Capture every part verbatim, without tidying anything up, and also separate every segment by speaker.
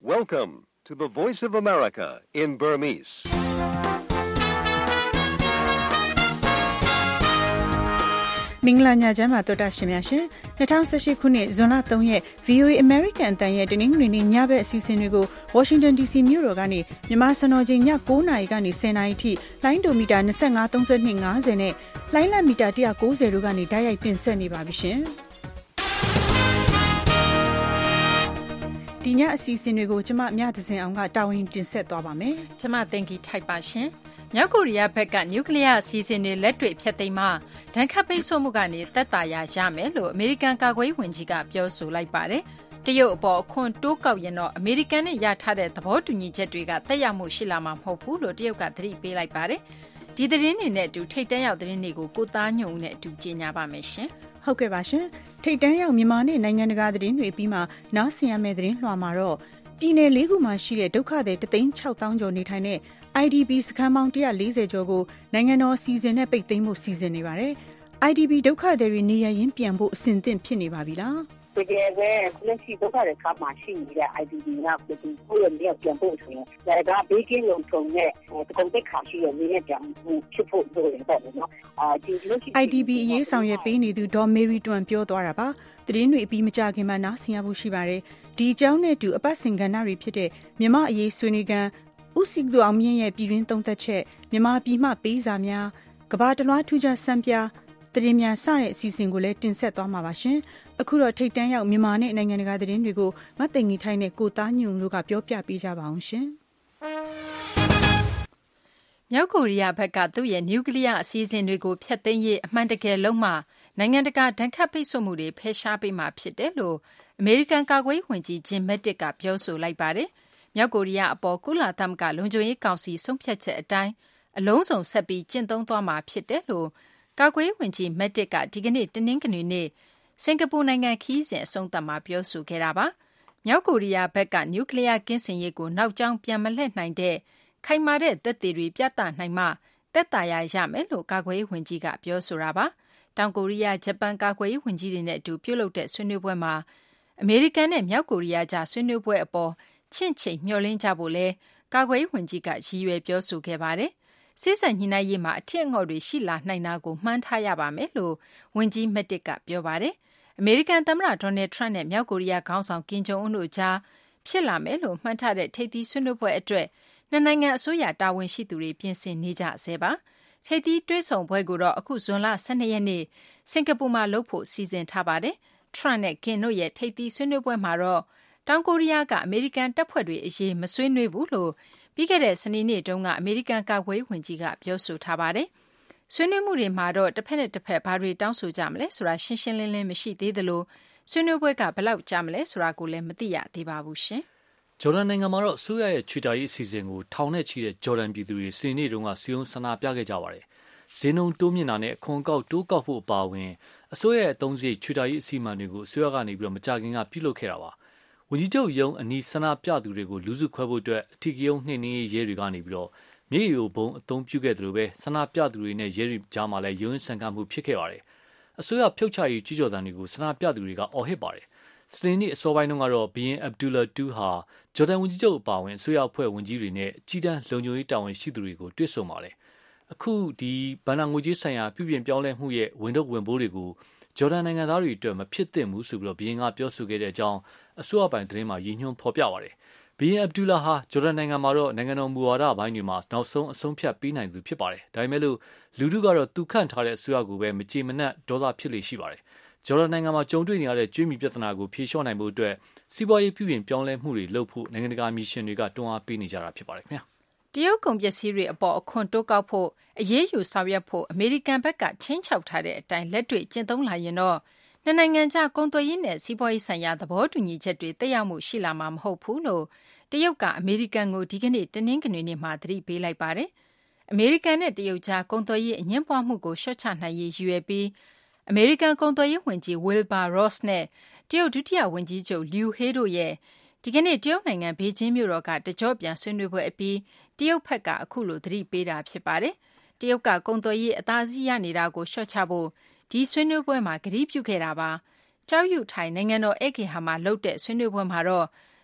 Speaker 1: Welcome to the Voice of America in Burmese.
Speaker 2: ။မင်္ဂလာညချမ်းပါတော်တာရှင်များရှင်။၂၀၁၈ခုနှစ်ဇွန်လ၃ရက် ဗီအိုအေ American အတန်ရဲ့တနင်္ဂနွေနေ့ညဘက်အစီအစဉ်တွေကို Washington ဒီ စီ မြို့တော်ကနေမြန်မာစံတော်ချိန်ည၉နာရီကနေ၁၀နာရီထိလိုင်းဒိုမီတာ၂၅ ၃၂ ၅၀နဲ့လိုင်းလတ်မီတာ၁၉၀တို့ကနေဓာတ်ရိုက်တင်ဆက်နေပါပြီရှင်။ဒီညအစီအစဉ်တွေကိုကျမမြသဇင်အောင်ကတာဝန်တင်ဆက်သွားပါမယ်
Speaker 3: ။ကျမတင်ကြီးထိုက်ပါရှင်။မြောက်ကိုရီးယားဘက်ကနျူကလ িয়ার အစီအစဉ်တွေလက်တွေ့ဖျက်သိမ်းမှဒဏ်ခတ်ပိတ်ဆို့မှုကနေသက်သာရာရမယ်လို့အမေရိကန်ကာကွယ်ရေးဝန်ကြီးကပြောဆိုလိုက်ပါတယ်။တရုတ်အပေါ်အခွန်တိုးကောက်ရင်တော့အမေရိကန်နဲ့ရထားတဲ့သဘောတူညီချက်တွေကသက်ရောက်မှုရှိလာမှာမဟုတ်ဘူးလို့တရုတ်ကသတိပေးလိုက်ပါတယ်။ဒီသတင်းတွေနဲ့အတူထိတ်တန့်ရောက်သတင်းတွေကိုကိုသားညုံနဲ့အတူကြေညာပါမယ်ရှင်
Speaker 2: ။ဟုတ်ကဲ့ပါရှင်။ထိတ်တန့်ရောက်မြန်မာနဲ့နိုင်ငံတကာသတင်းတွေပြီးမှနားဆင်ရမယ့်သတင်းလွှာမှာတော့ပြည်내လေးခုမှာရှိတဲ့ဒုက္ခသည်တသိန်း၆သောင်းကျော်နေထိုင်တဲ့ I D P စခန်းပေါင်း၁၄၀ကျော်ကိုနိုင်ငံတော်စီစဉ်နဲ့ပိတ်သိမ်းဖို့စီစဉ်နေပါတယ်။ I D P ဒုက္ခသည်တွေနေရရင်းပြန်ဖို့အဆင်သင့်ဖြစ်နေပါပြီလား
Speaker 4: ။တကယ်ပဲလက်ရှိဒုက္ခသည်ကမှရှိနေတဲ့ I D P ကပြည်သူကိုယ်ရဲ့ပြန်ဖို့ဆိုရင်ဒါကဘေးကင်းလုံခြုံတဲ့တကုံတက်ခါရှိရနေနဲ့ပြန်ဖြစ်ဖို့လိုတယ်ပေါ့နော်။အာဒီ
Speaker 2: လက်ရှိ I D P အရေးဆောင်ရွက်ပေးနေသူဒေါ်မေရီတွန်ပြောသွားတာပါ။သတင်းတွေအပြီးမကြခင်မှာနားဆင်ရဖို့ရှိပါတယ်။ဒီအကြောင်းနဲ့တူအပတ်စဉ်ကဏ္ဍတွေဖြစ်တဲ့မြန်မာအရေးဆွေးနွေးကန်ဦးစီသူအောင်မြင့်ရဲ့ပြည်တွင်းသုံးသက်ချက်မြန်မာပြည်မှပေးစာများကဘာတလွှားထူးခြားစံပြသတင်းများစတဲ့အစီအစဉ်ကိုလည်းတင်ဆက်သွားမှာပါရှင်အခုတော့ထိတ်တန်းရောက်မြန်မာနဲ့နိုင်ငံတကာသတင်းတွေကိုမသိင်ကြီးထိုင်းနဲ့ကိုသားညုံတို့ကပြောပြပေးကြပါအောင်ရှင်
Speaker 3: မြောက်ကိုရီးယားဘက်ကသူ့ရဲ့နျူကလ িয়ার အစီအစဉ်တွေကိုဖျက်သိမ်းရေးအမှန်တကယ်လုံးမှနိုင်ငံတကာဒဏ်ခတ်ပိတ်ဆို့မှုတွေဖယ်ရှားပေးမှာဖြစ်တယ်လို့အမေရိကန်ကာကွယ်ရေးဝန်ကြီးဂျင်မက်တစ်ကပြောဆိုလိုက်ပါတယ်မြောက်ကိုရီးယားအပေါ်ကုလသမဂ္ဂလုံခြုံရေးကောင်စီဆုံးဖြတ်ချက်အတိုင်းအလုံးစုံဆက်ပြီးကျင့်သုံးသွားမှာဖြစ်တယ်လို့ကာကွယ်ရေးဝန်ကြီးမက်တစ်ကဒီကနေ့တနင်္ဂနွေနေ့စင်ကာပူနိုင်ငံခီးစဉ်အဆုံးသတ်မှာပြောဆိုခဲ့တာပါမြောက်ကိုရီးယားဘက်ကနျူကလ িয়ার ကင်းစင်ရေးကိုနောက်ကျောင်းပြန်မလှည့်နိုင်တဲ့ခိုင်မာတဲ့သက်သေတွေပြသနိုင်မှသက်သာရာရမယ်လို့ကာကွယ်ရေးဝန်ကြီးကပြောဆိုတာပါတောင်ကိုရီးယားဂျပန်ကာကွယ်ရေးဝန်ကြီးတွေနဲ့အတူပြုလုပ်တဲ့ဆွေးနွေးပွဲမှာအမေရိကန်နဲ့မြောက်ကိုရီးယားကြားဆွေးနွေးပွဲအပေါ်ချင့်ချိန်မျှော်လင့်ကြဖို့လဲကာကွယ်ရေးဝန်ကြီးကရည်ရွယ်ပြောဆိုခဲ့ပါတယ်။စစ်ဆက်ညှိနှိုင်းရေးမှာအထက်အငေါ့တွေရှိလာနိုင်တာကိုမှန်းထားရပါမယ်လို့ဝန်ကြီးမက်တစ်ကပြောပါတယ်။အမေရိကန်သမ္မတဒေါ်နယ်ထရန့်နဲ့မြောက်ကိုရီးယားခေါင်းဆောင်ကင်ဂျုံအွန်းတို့ကြားဖြစ်လာမယ်လို့မှန်းထားတဲ့ထိပ်သီးဆွေးနွေးပွဲအတွက်နှစ်နိုင်ငံအစိုးရတာဝန်ရှိသူတွေပြင်ဆင်နေကြဆဲပါ။ထိပ်သီးတွေ့ဆုံပွဲကိုတော့အခုဇွန်လ၁၂ရက်နေ့စင်ကာပူမှာလုပ်ဖို့စီစဉ်ထားပါတယ်။ထရန့်နဲ့ကင်တို့ရဲ့ထိပ်သီးဆွေးနွေးပွဲမှာတော့တောင်ကိုရီးယားကအမေရိကန်တပ်ဖွဲ့တွေအရေးမဆွေးနွေးဘူးလို့ပြီးခဲ့တဲ့စနေနေ့တုန်းကအမေရိကန်ကာကွယ်ရေးဝန်ကြီးကပြောဆိုထားပါတယ်။ဆွေးနွေးမှုတွေမှာတော့တစ်ဖက်နဲ့တစ်ဖက်ဘာတွေတောင်းဆိုကြမလဲဆိုတာရှင်းရှင်းလင်းလင်းမရှိသေးသလိုဆွေးနွေးပွဲကဘယ်လောက်ကြာမလဲဆိုတာကိုလည်းမသိရသေးပါဘူးရှင်
Speaker 5: ။ဂျော်ဒန်နိုင်ငံမှာတော့ဆိုရရဲ့ချွေတာရေးအစီအစဉ်ကိုထောင်နဲ့ချီတဲ့ဂျော်ဒန်ပြည်သူတွေစနေနေ့တုန်းကစီယုံဆန္ဒပြခဲ့ကြပါတယ်။ဈေးနှုန်းတိုးမြင့်တာနဲ့အခွန်ကောက်တိုးကောက်ဖို့အပါအဝင်အစိုးရရဲ့အသုံးစရိတ်ချွေတာရေးအစီအမံတွေကိုအစိုးရကနေပြီးတော့မကြခင်ကပြုလုပ်ခဲ့တာပါ။ဝန်ကြီးချုပ်ရုံးအနီးဆန္ဒပြသူတွေကိုလူစုခွဲဖို့အတွက်အထီးကရုံးနှိမ့်နှင်းရေးရဲတွေကနေပြီးတော့မြေရီဘုံအသုံးပြုခဲ့တယ်လို့ပဲဆန္ဒပြသူတွေနဲ့ရဲတွေကြားမှာလည်းရုံးဆန်ကမှုဖြစ်ခဲ့ပါတယ်။အစိုးရဖြုတ်ချရေးကြီးကြော်သံတွေကိုဆန္ဒပြသူတွေကအော်ဟစ်ပါတယ်။စနေနေ့အစောပိုင်းတုန်းကတော့ဘီယင်အဗ်ဒူလာတူဟာဂျော်ဒန်ဝန်ကြီးချုပ်အပါအဝင်အစိုးရအဖွဲ့ဝန်ကြီးတွေနဲ့ကြီးတန်းလုံခြုံရေးတာဝန်ရှိသူတွေကိုတွေ့ဆုံပါတယ်။အခုဒီဘဏ္ဍာငွေကြေးဆိုင်ရာပြုပြင်ပြောင်းလဲမှုရဲ့ဝန်ထုတ်ဝန်ပိုးတွေကိုဂျော်ဒန်နိုင်ငံသားတွေအတွက်မဖြစ်သင့်ဘူးဆိုပြီးတော့ဘီယင်ကပြောဆိုခဲ့တဲ့အကြောင်းအစိုးရပိုင်းသတင်းမှာရည်ညွှန်းဖော်ပြပါတယ်။ဘီယင်အဗ်ဒူလာဟာဂျော်ဒန်နိုင်ငံမှာတော့နိုင်ငံတော်မူဝါဒပိုင်းတွေမှာနောက်ဆုံးအဆုံးဖြတ်ပေးနိုင်သူဖြစ်ပါတယ်။ဒါပေမဲ့လို့လူထုကတော့သူခန့်ထားတဲ့အစိုးရကိုပဲမကြေမနက်ဒေါသဖြစ်လေရှိပါတယ်။ဂျော်ဒန်နိုင်ငံမှာကြုံတွေ့နေရတဲ့ကျွေးမြီပြဿနာကိုဖြေလျှော့နိုင်ဖို့အတွက်စီးပွားရေးပြုပြင်ပြောင်းလဲမှုတွေလုပ်ဖို့နိုင်ငံတကာမီရှင်တွေကတွန်းအားပေးနေကြတာဖြစ်ပါတယ်ခင်ဗျာ
Speaker 3: ။တရုတ်ကုန်ပစ္စည်းတွေအပေါ်အခွန်တိုးကောက်ဖို့အရေးယူဆောင်ရွက်ဖို့အမေရိကန်ဘက်ကချင်းချောက်ထားတဲ့အတိုင်းလက်တွေ့ကျင့်သုံးလာရင်တော့နှစ်နိုင်ငံကြားကုန်သွယ်ရေးနဲ့စီးပွားရေးဆိုင်ရာသဘောတူညီချက်တွေတက်ရောက်မှုရှိလာမှာမဟုတ်ဘူးလို့တရုတ်ကအမေရိကန်ကိုဒီကနေ့တနင်္ဂနွေနေ့မှာသတိပေးလိုက်ပါတယ်။အမေရိကန်နဲ့တရုတ်ကြားကုန်သွယ်ရေးအငြင်းပွားမှုကိုလျှော့ချနိုင်ရေးရည်ရွယ်ပြီးအမေရိကန်ကုန်သွယ်ရေးဝန်ကြီး Wilbur Ross နဲ့တရုတ်ဒုတိယဝန်ကြီးချုပ် Liu He တို့ရဲ့ဒီကနေ့တရုတ်နိုင်ငံဘေကျင်းမြို့တော်ကတကြော့ပြန်ဆွေးနွေးပွဲအပြီးတရုတ်ဘက်ကအခုလိုသတိပေးတာဖြစ်ပါတယ်။တရုတ်ကကုန်သွယ်ရေးအသာစီးရနေတာကိုလျှော့ချဖို့ဒီဆွေးနွေးပွဲမှာကတိပြုခဲ့တာပါ။ကျောက်ယူထိုင်နိုင်ငံတော်ဧည့်ဂေဟာမှာလုပ်တဲ့ဆွေးနွေးပွဲမှာတော့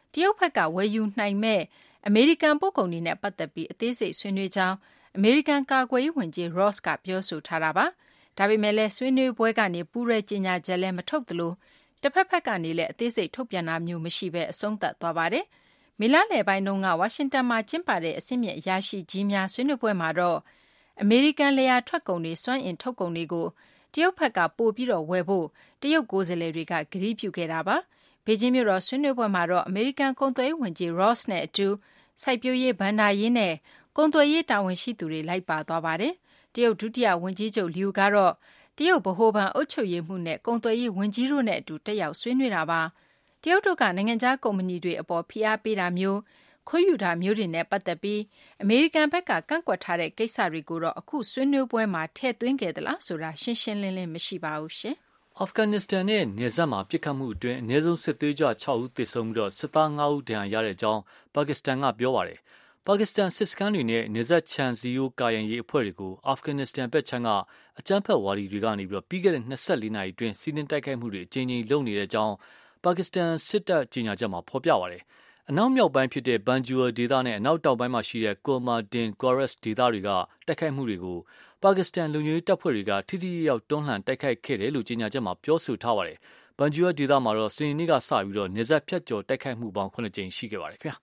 Speaker 3: တရုတ်ဘက်ကဝယ်ယူနိုင်မဲ့အမေရိကန်ပို့ကုန်တွေနဲ့ပတ်သက်ပြီးအသေးစိတ်ဆွေးနွေးကြောင်းအမေရိကန်ကာကွယ်ရေးဝန်ကြီး Ross ကပြောဆိုထားတာပါဒါပေမဲ့လည်းဆွေးနွေးပွဲကနေပူးရဲကြေညာချက်လည်းမထုတ်သလိုတစ်ဖက်ဖက်ကနေလည်းအသေးစိတ်ထုတ်ပြန်တာမျိုးမရှိဘဲအဆုံးသတ်သွားပါတယ်မေလလယ်ပိုင်းတုန်းကဝါရှင်တန်မှာကျင်းပတဲ့အစည်းအဝေးအရာရှိကြီးများဆွေးနွေးပွဲမှာတော့အမေရိကန်လျာထွက်ကုန်တွေစွမ်းအင်ထုတ်ကုန်တွေကိုတရုတ်ဘက်ကပို့ပြီးတော့ဝယ်ဖို့တရုတ်ကိုယ်စားလှယ်တွေကကတိပြုခဲ့တာပါဘေကျင်းမြို့တော်ဆွေးနွေးပွဲမှာတော့အမေရိကန်ကုန်သွယ်ရေးဝန်ကြီး Ross နဲ့အတူစိုက်ပျိုးရေးဗန်ဒါရေးနဲ့ကုန်သွယ်ရေးတာဝန်ရှိသူတွေလိုက်ပါသွားပါတယ်တရုတ်ဒုတိယဝန်ကြီးချုပ်လျူကတော့တရုတ်ဗဟိုဘဏ်အုပ်ချုပ်ရေးမှုနဲ့ကုန်သွယ်ရေးဝန်ကြီးတို့နဲ့အတူတက်ရောက်ဆွေးနွေးတာပါတရုတ်တို့ကနိုင်ငံခြားကုမ္ပဏီတွေအပေါ်ဖိအားပေးတာမျိုးခွင့်ယူတာမျိုးတွေနဲ့ပတ်သက်ပြီးအမေရိကန်ဘက်ကကန့်ကွက်ထားတဲ့ကိစ္စတွေကိုတော့အခုဆွေးနွေးပွဲမှာထည့်သွင်းခဲ့သလားဆိုတာရှင်းရှင်းလင်းလင်းမရှိပါဘူးရှင်
Speaker 5: အာဖဂန်နစ္စတန်နဲ့နယ်စပ်မှာပစ်ခတ်မှုအတွင်းအနည်းဆုံးစစ်သွေးကြွ၆ဦးသေဆုံးပြီးတော့စစ်သား၅ဦးဒဏ်ရာရတဲ့အကြောင်းပါကစ္စတန်ကပြောပါတယ်ပါကစ္စတန်စစ်စခန်းတွေနဲ့နယ်စပ်ခြံစည်းရိုးကာရန်ရေးအဖွဲ့တွေကိုအာဖဂန်နစ္စတန်ဘက်ခြမ်းကအကြမ်းဖက်ဝါဒီတွေကနေပြီးတော့ပြီးခဲ့တဲ့၂၄နာရီအတွင်းစီးနင်းတိုက်ခိုက်မှုတွေအကြိမ်ကြိမ်လုပ်နေတဲ့အကြောင်းပါကစ္စတန်စစ်တပ်ကြေညာချက်မှာဖော်ပြပါတယ်အနောက်မြောက်ပိုင်းဖြစ်တဲ့ဘန်ဂျူအာဒေသနဲ့အနောက်တောင်ပိုင်းမှာရှိတဲ့ကိုမာဒင်ကောရက်စ်ဒေသတွေကတိုက်ခိုက်မှုတွေကိုပါကစ္စတန်လူမျိုးတပ်ဖွဲ့တွေကထိထိရောက်တွန်းလှန်တိုက်ခိုက်ခဲ့တယ်လို့ကြေညာချက်မှာပြောဆိုထားပါတယ်ဘန်ဂျူအာဒေသမှာတော့စနေနေ့ကစပြီးတော့နေဆက်ဖြတ်ကျော်တိုက်ခိုက်မှုပေါင်းခုနှစ်ကြိမ်ရှိခဲ့ပါတယ်ခင်ဗျာ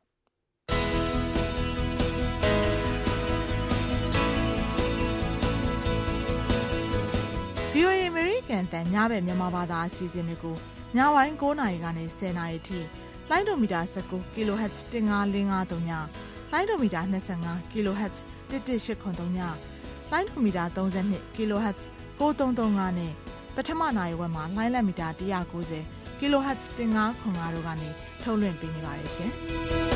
Speaker 6: ဗီအိုအေ American တန်ညဘက်မြန်မာဘာသာအစီအစဉ်တွေကိုညပိုင်း၉နာရီကနေ၁၀နာရီထိလိုင်းဒိုမီတာ၁၉ kilohertz ၁၅၄၅၃ညလိုင်းဒိုမီတာ၂၅ kilohertz ၁၁၈၇၃ညလိုင်းဒိုမီတာ၃၂ kilohertz ၉၃၃၅နဲ့ပထမနာရီဝက်မှာလိုင်းလက်မီတာ၁၉၀ kilohertz ၁၅၇၅တို့ကနေထုတ်လွှင့်ပေးနေပါတယ်ရှင်။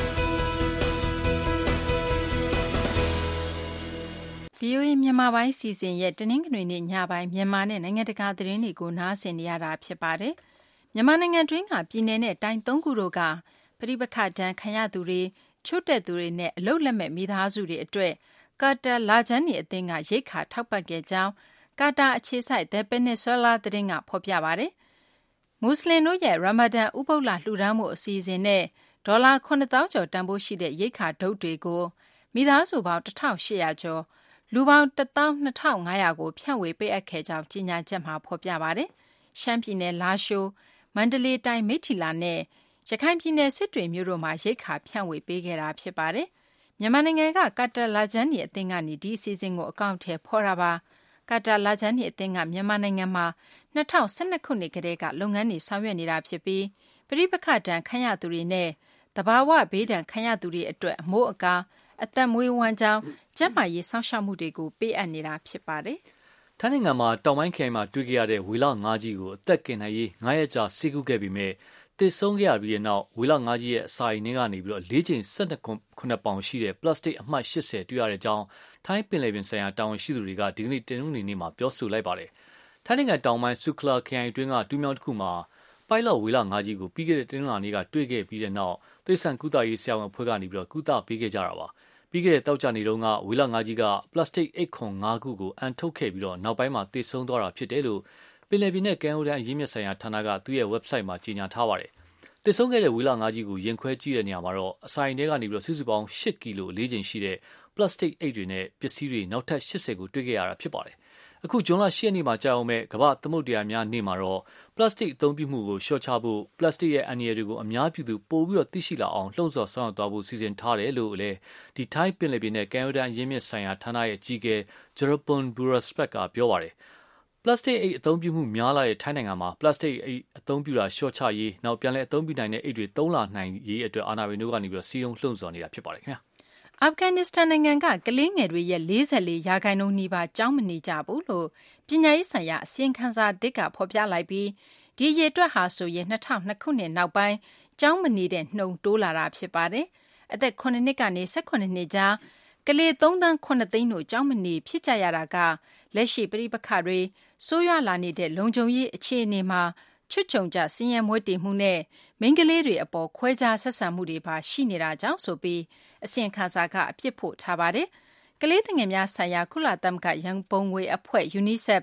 Speaker 3: ဗွီအိုအေမြန်မာပိုင်းစီစဉ်ရဲ့တနင်္ဂနွေနေ့ညပိုင်းမြန်မာနဲ့နိုင်ငံတကာသတင်းတွေကိုနားဆင်နေရတာဖြစ်ပါတယ်။မြန်မာနိုင်ငံတွင်းကပြည်내နဲ့တိုင်းသုံးခုတို့ကပဋိပက္ခဒဏ်ခံရသူတွေချွတ်တဲ့သူတွေနဲ့အလုတ်လက်မဲ့မိသားစုတွေအတွက်ကာတာလာချန်နီအသင်းကရိတ်ခါထောက်ပံ့ခဲ့ကြောင်းကာတာအခြေစိုက် The Peninsula သတင်းကဖော်ပြပါတယ်။မွတ်စလင်တို့ရဲ့ရာမာဒန်ဥပုသ်လလှူဒါန်းမှုအစီအစဉ်နဲ့ဒေါ်လာခုနှစ်သောင်းကျော်တန်ဖိုးရှိတဲ့ရိတ်ခါဒုတ်တွေကိုမိသားစုပေါင်းတစ်ထောင်ရှစ်ရာကျော်လူပေါင်းတစ်သောင်းနှစ်ထောင်ငါးရာကိုဖြန့်ဝေပေးအပ်ခဲ့ကြောင်းကြေညာချက်မှာဖော်ပြပါတယ်။ရှမ်းပြည်နယ်လာရှိုးမန္တလေးတိုင်းမိထီလာနဲ့ရခိုင်ပြည်နယ်စစ်တွေမြို့တို့မှာရိတ်ခါဖြန့်ဝေပေးခဲ့တာဖြစ်ပါတယ်။မြန်မာနိုင်ငံကကာတာလာချန်နီအသင်းကနေဒီအစီအစဉ်ကိုအကောင့်ထဲဖော်တာပါ။ကာတာလာချန်နီအသင်းကမြန်မာနိုင်ငံမှာ၂၀၁၂ခုနှစ်ကတည်းကလုပ်ငန်းတွေဆောင်ရွက်နေတာဖြစ်ပြီးပဋိပက္ခဒဏ်ခံရသူတွေနဲ့တဘာဝဘေးဒဏ်ခံရသူတွေအတွက်အမိုးအကာအသက်မွေးဝမ်းကြောင်းကျန်းမာရေးစောင့်ရှောက်မှုတွေကိုပေးအပ်နေတာဖြစ်ပါတယ်
Speaker 5: ။ထိုင်းနိုင်ငံမှာတောင်ပိုင်းခရိုင်မှာတွေ့ခဲ့ရတဲ့ဝေလငါးကြီးကိုအသက်ကင်နိုင်ရေးငါးရက်ကြာဆေးကုခဲ့ပြီးမဲ့တည်ဆုံးခဲ့ရပြီးတဲ့နောက်ဝေလငါးကြီးရဲ့အစာအိမ်ထဲကနေပြီးတော့လေးချိန်၁၂ခုနှစ်ပေါင်ရှိတဲ့ပလတ်စတစ်အမှတ်၈၀တွေ့ရတဲ့အကြောင်းထိုင်းပင်လယ်ပြင်ဆိုင်ရာတာဝန်ရှိသူတွေကဒီကနေ့တင်နူးနေနေ့မှာပြောဆိုလိုက်ပါတယ်။ထိုင်းနိုင်ငံတောင်ပိုင်းဆုခလာခရိုင်အတွင်းကတူးမြောင်းတစ်ခုမှာပိုက်လော့ဝေလငါးကြီးကိုပြီးခဲ့တဲ့တင်နူးလာနေ့ကတွေ့ခဲ့ပြီးတဲ့နောက်တိရစ္ဆာန်ကုသရေးဆရာဝန်အဖွဲ့ကနေပြီးတော့ကုသပေးခဲ့ကြတာပါ။ပြီးခဲ့တဲ့တောက်ကြနေတုန်းကဝေလငါးကြီးကပလတ်စတစ်အိတ်ခွန်၅ခုကိုအန်ထုတ်ခဲ့ပြီးတော့နောက်ပိုင်းမှာတည်ဆုံးသွားတာဖြစ်တယ်လို့ပင်လယ်ပြင်နဲ့ကမ်းရိုးတန်းအရင်းမြစ်ဆိုင်ရာဌာနကသူ့ရဲ့ website မှာကြေညာထားပါတယ်။တည်ဆုံးခဲ့တဲ့ဝေလငါးကြီးကိုရင်ခွဲကြည့်တဲ့နေရာမှာတော့အဆိုင်ထဲကနေပြီးတော့စုစုပေါင်း၈ကီလိုလေးချိန်ရှိတဲ့ပလတ်စတစ်အိတ်တွေနဲ့ပစ္စည်းတွေနောက်ထပ်၈၀ကိုတွေ့ခဲ့ရတာဖြစ်ပါတယ်။အခုဇွန်လ၈ရက်နေ့မှာကြာအောင်မဲ့ကမ္ဘာသမုဒ္ဒရာများနေ့မှာတော့ပလတ်စတစ်အသုံးပြုမှုကိုလျှော့ချဖို့ပလတ်စတစ်ရဲ့အန္တရာယ်တွေကိုအများပြည်သူပိုပြီးတော့သိရှိလာအောင်လှုံ့ဆော်ဆောင်ရွက်သွားဖို့စီစဉ်ထားတယ်လို့လည်းဒီထိုင်းပင်လယ်ပြင်နဲ့ကမ်းရိုးတန်းအရင်းမြစ်ဆိုင်ရာဌာနရဲ့အကြီးအကဲ Jerapon Buraspak ကပြောပါတယ်။ပလတ်စတစ်အိတ်အသုံးပြုမှုများလာတဲ့ထိုင်းနိုင်ငံမှာပလတ်စတစ်အိတ်အသုံးပြုတာလျှော့ချရေးနောက်ပြန်လည်အသုံးပြုနိုင်တဲ့အိတ်တွေသုံးလာနိုင်ရေးအတွက်အာဏာပိုင်တို့ကနေပြီးတော့စီယုံလှုံ့ဆော်နေတာဖြစ်ပါတယ်ခင်ဗျာ။
Speaker 3: အာဖဂန်နစ္စတန်နိုင်ငံကကလေးငယ်တွေရဲ့၄၄ရာခိုင်နှုန်းနီးပါးကျောင်းမနေကြဘူးလို့ပညာရေးဆိုင်ရာအစီရင်ခံစာသစ်ကဖော်ပြလိုက်ပြီးဒီရေတွက်ဟာဆိုရင်၂၀၀၂ခုနှစ်နောက်ပိုင်းကျောင်းမနေတဲ့နှုန်းတိုးလာတာဖြစ်ပါတယ်။အသက်ခုနှစ်နှစ်ကနေ၁၈နှစ်ကြားကလေး၃သန်း၇သိန်းတို့ကျောင်းမနေဖြစ်ကြရတာကလက်ရှိပြည်ပခါတွေဆိုးရွားလာနေတဲ့လုံခြုံရေးအခြေအနေမှာချွတ်ချုံကြစင်ရဲမွေးတည်မှုနဲ့မိန်းကလေးတွေအပေါ်ခွဲခြားဆက်ဆံမှုတွေပါရှိနေတာကြောင့်ဆိုပြီးအစီရင်ခံစာကအပြစ်ဖို့ထားပါတယ်။ကလေးငယ်များဆိုင်ရာကုလသမဂ္ဂရန်ပုံငွေအဖွဲ့ UNICEF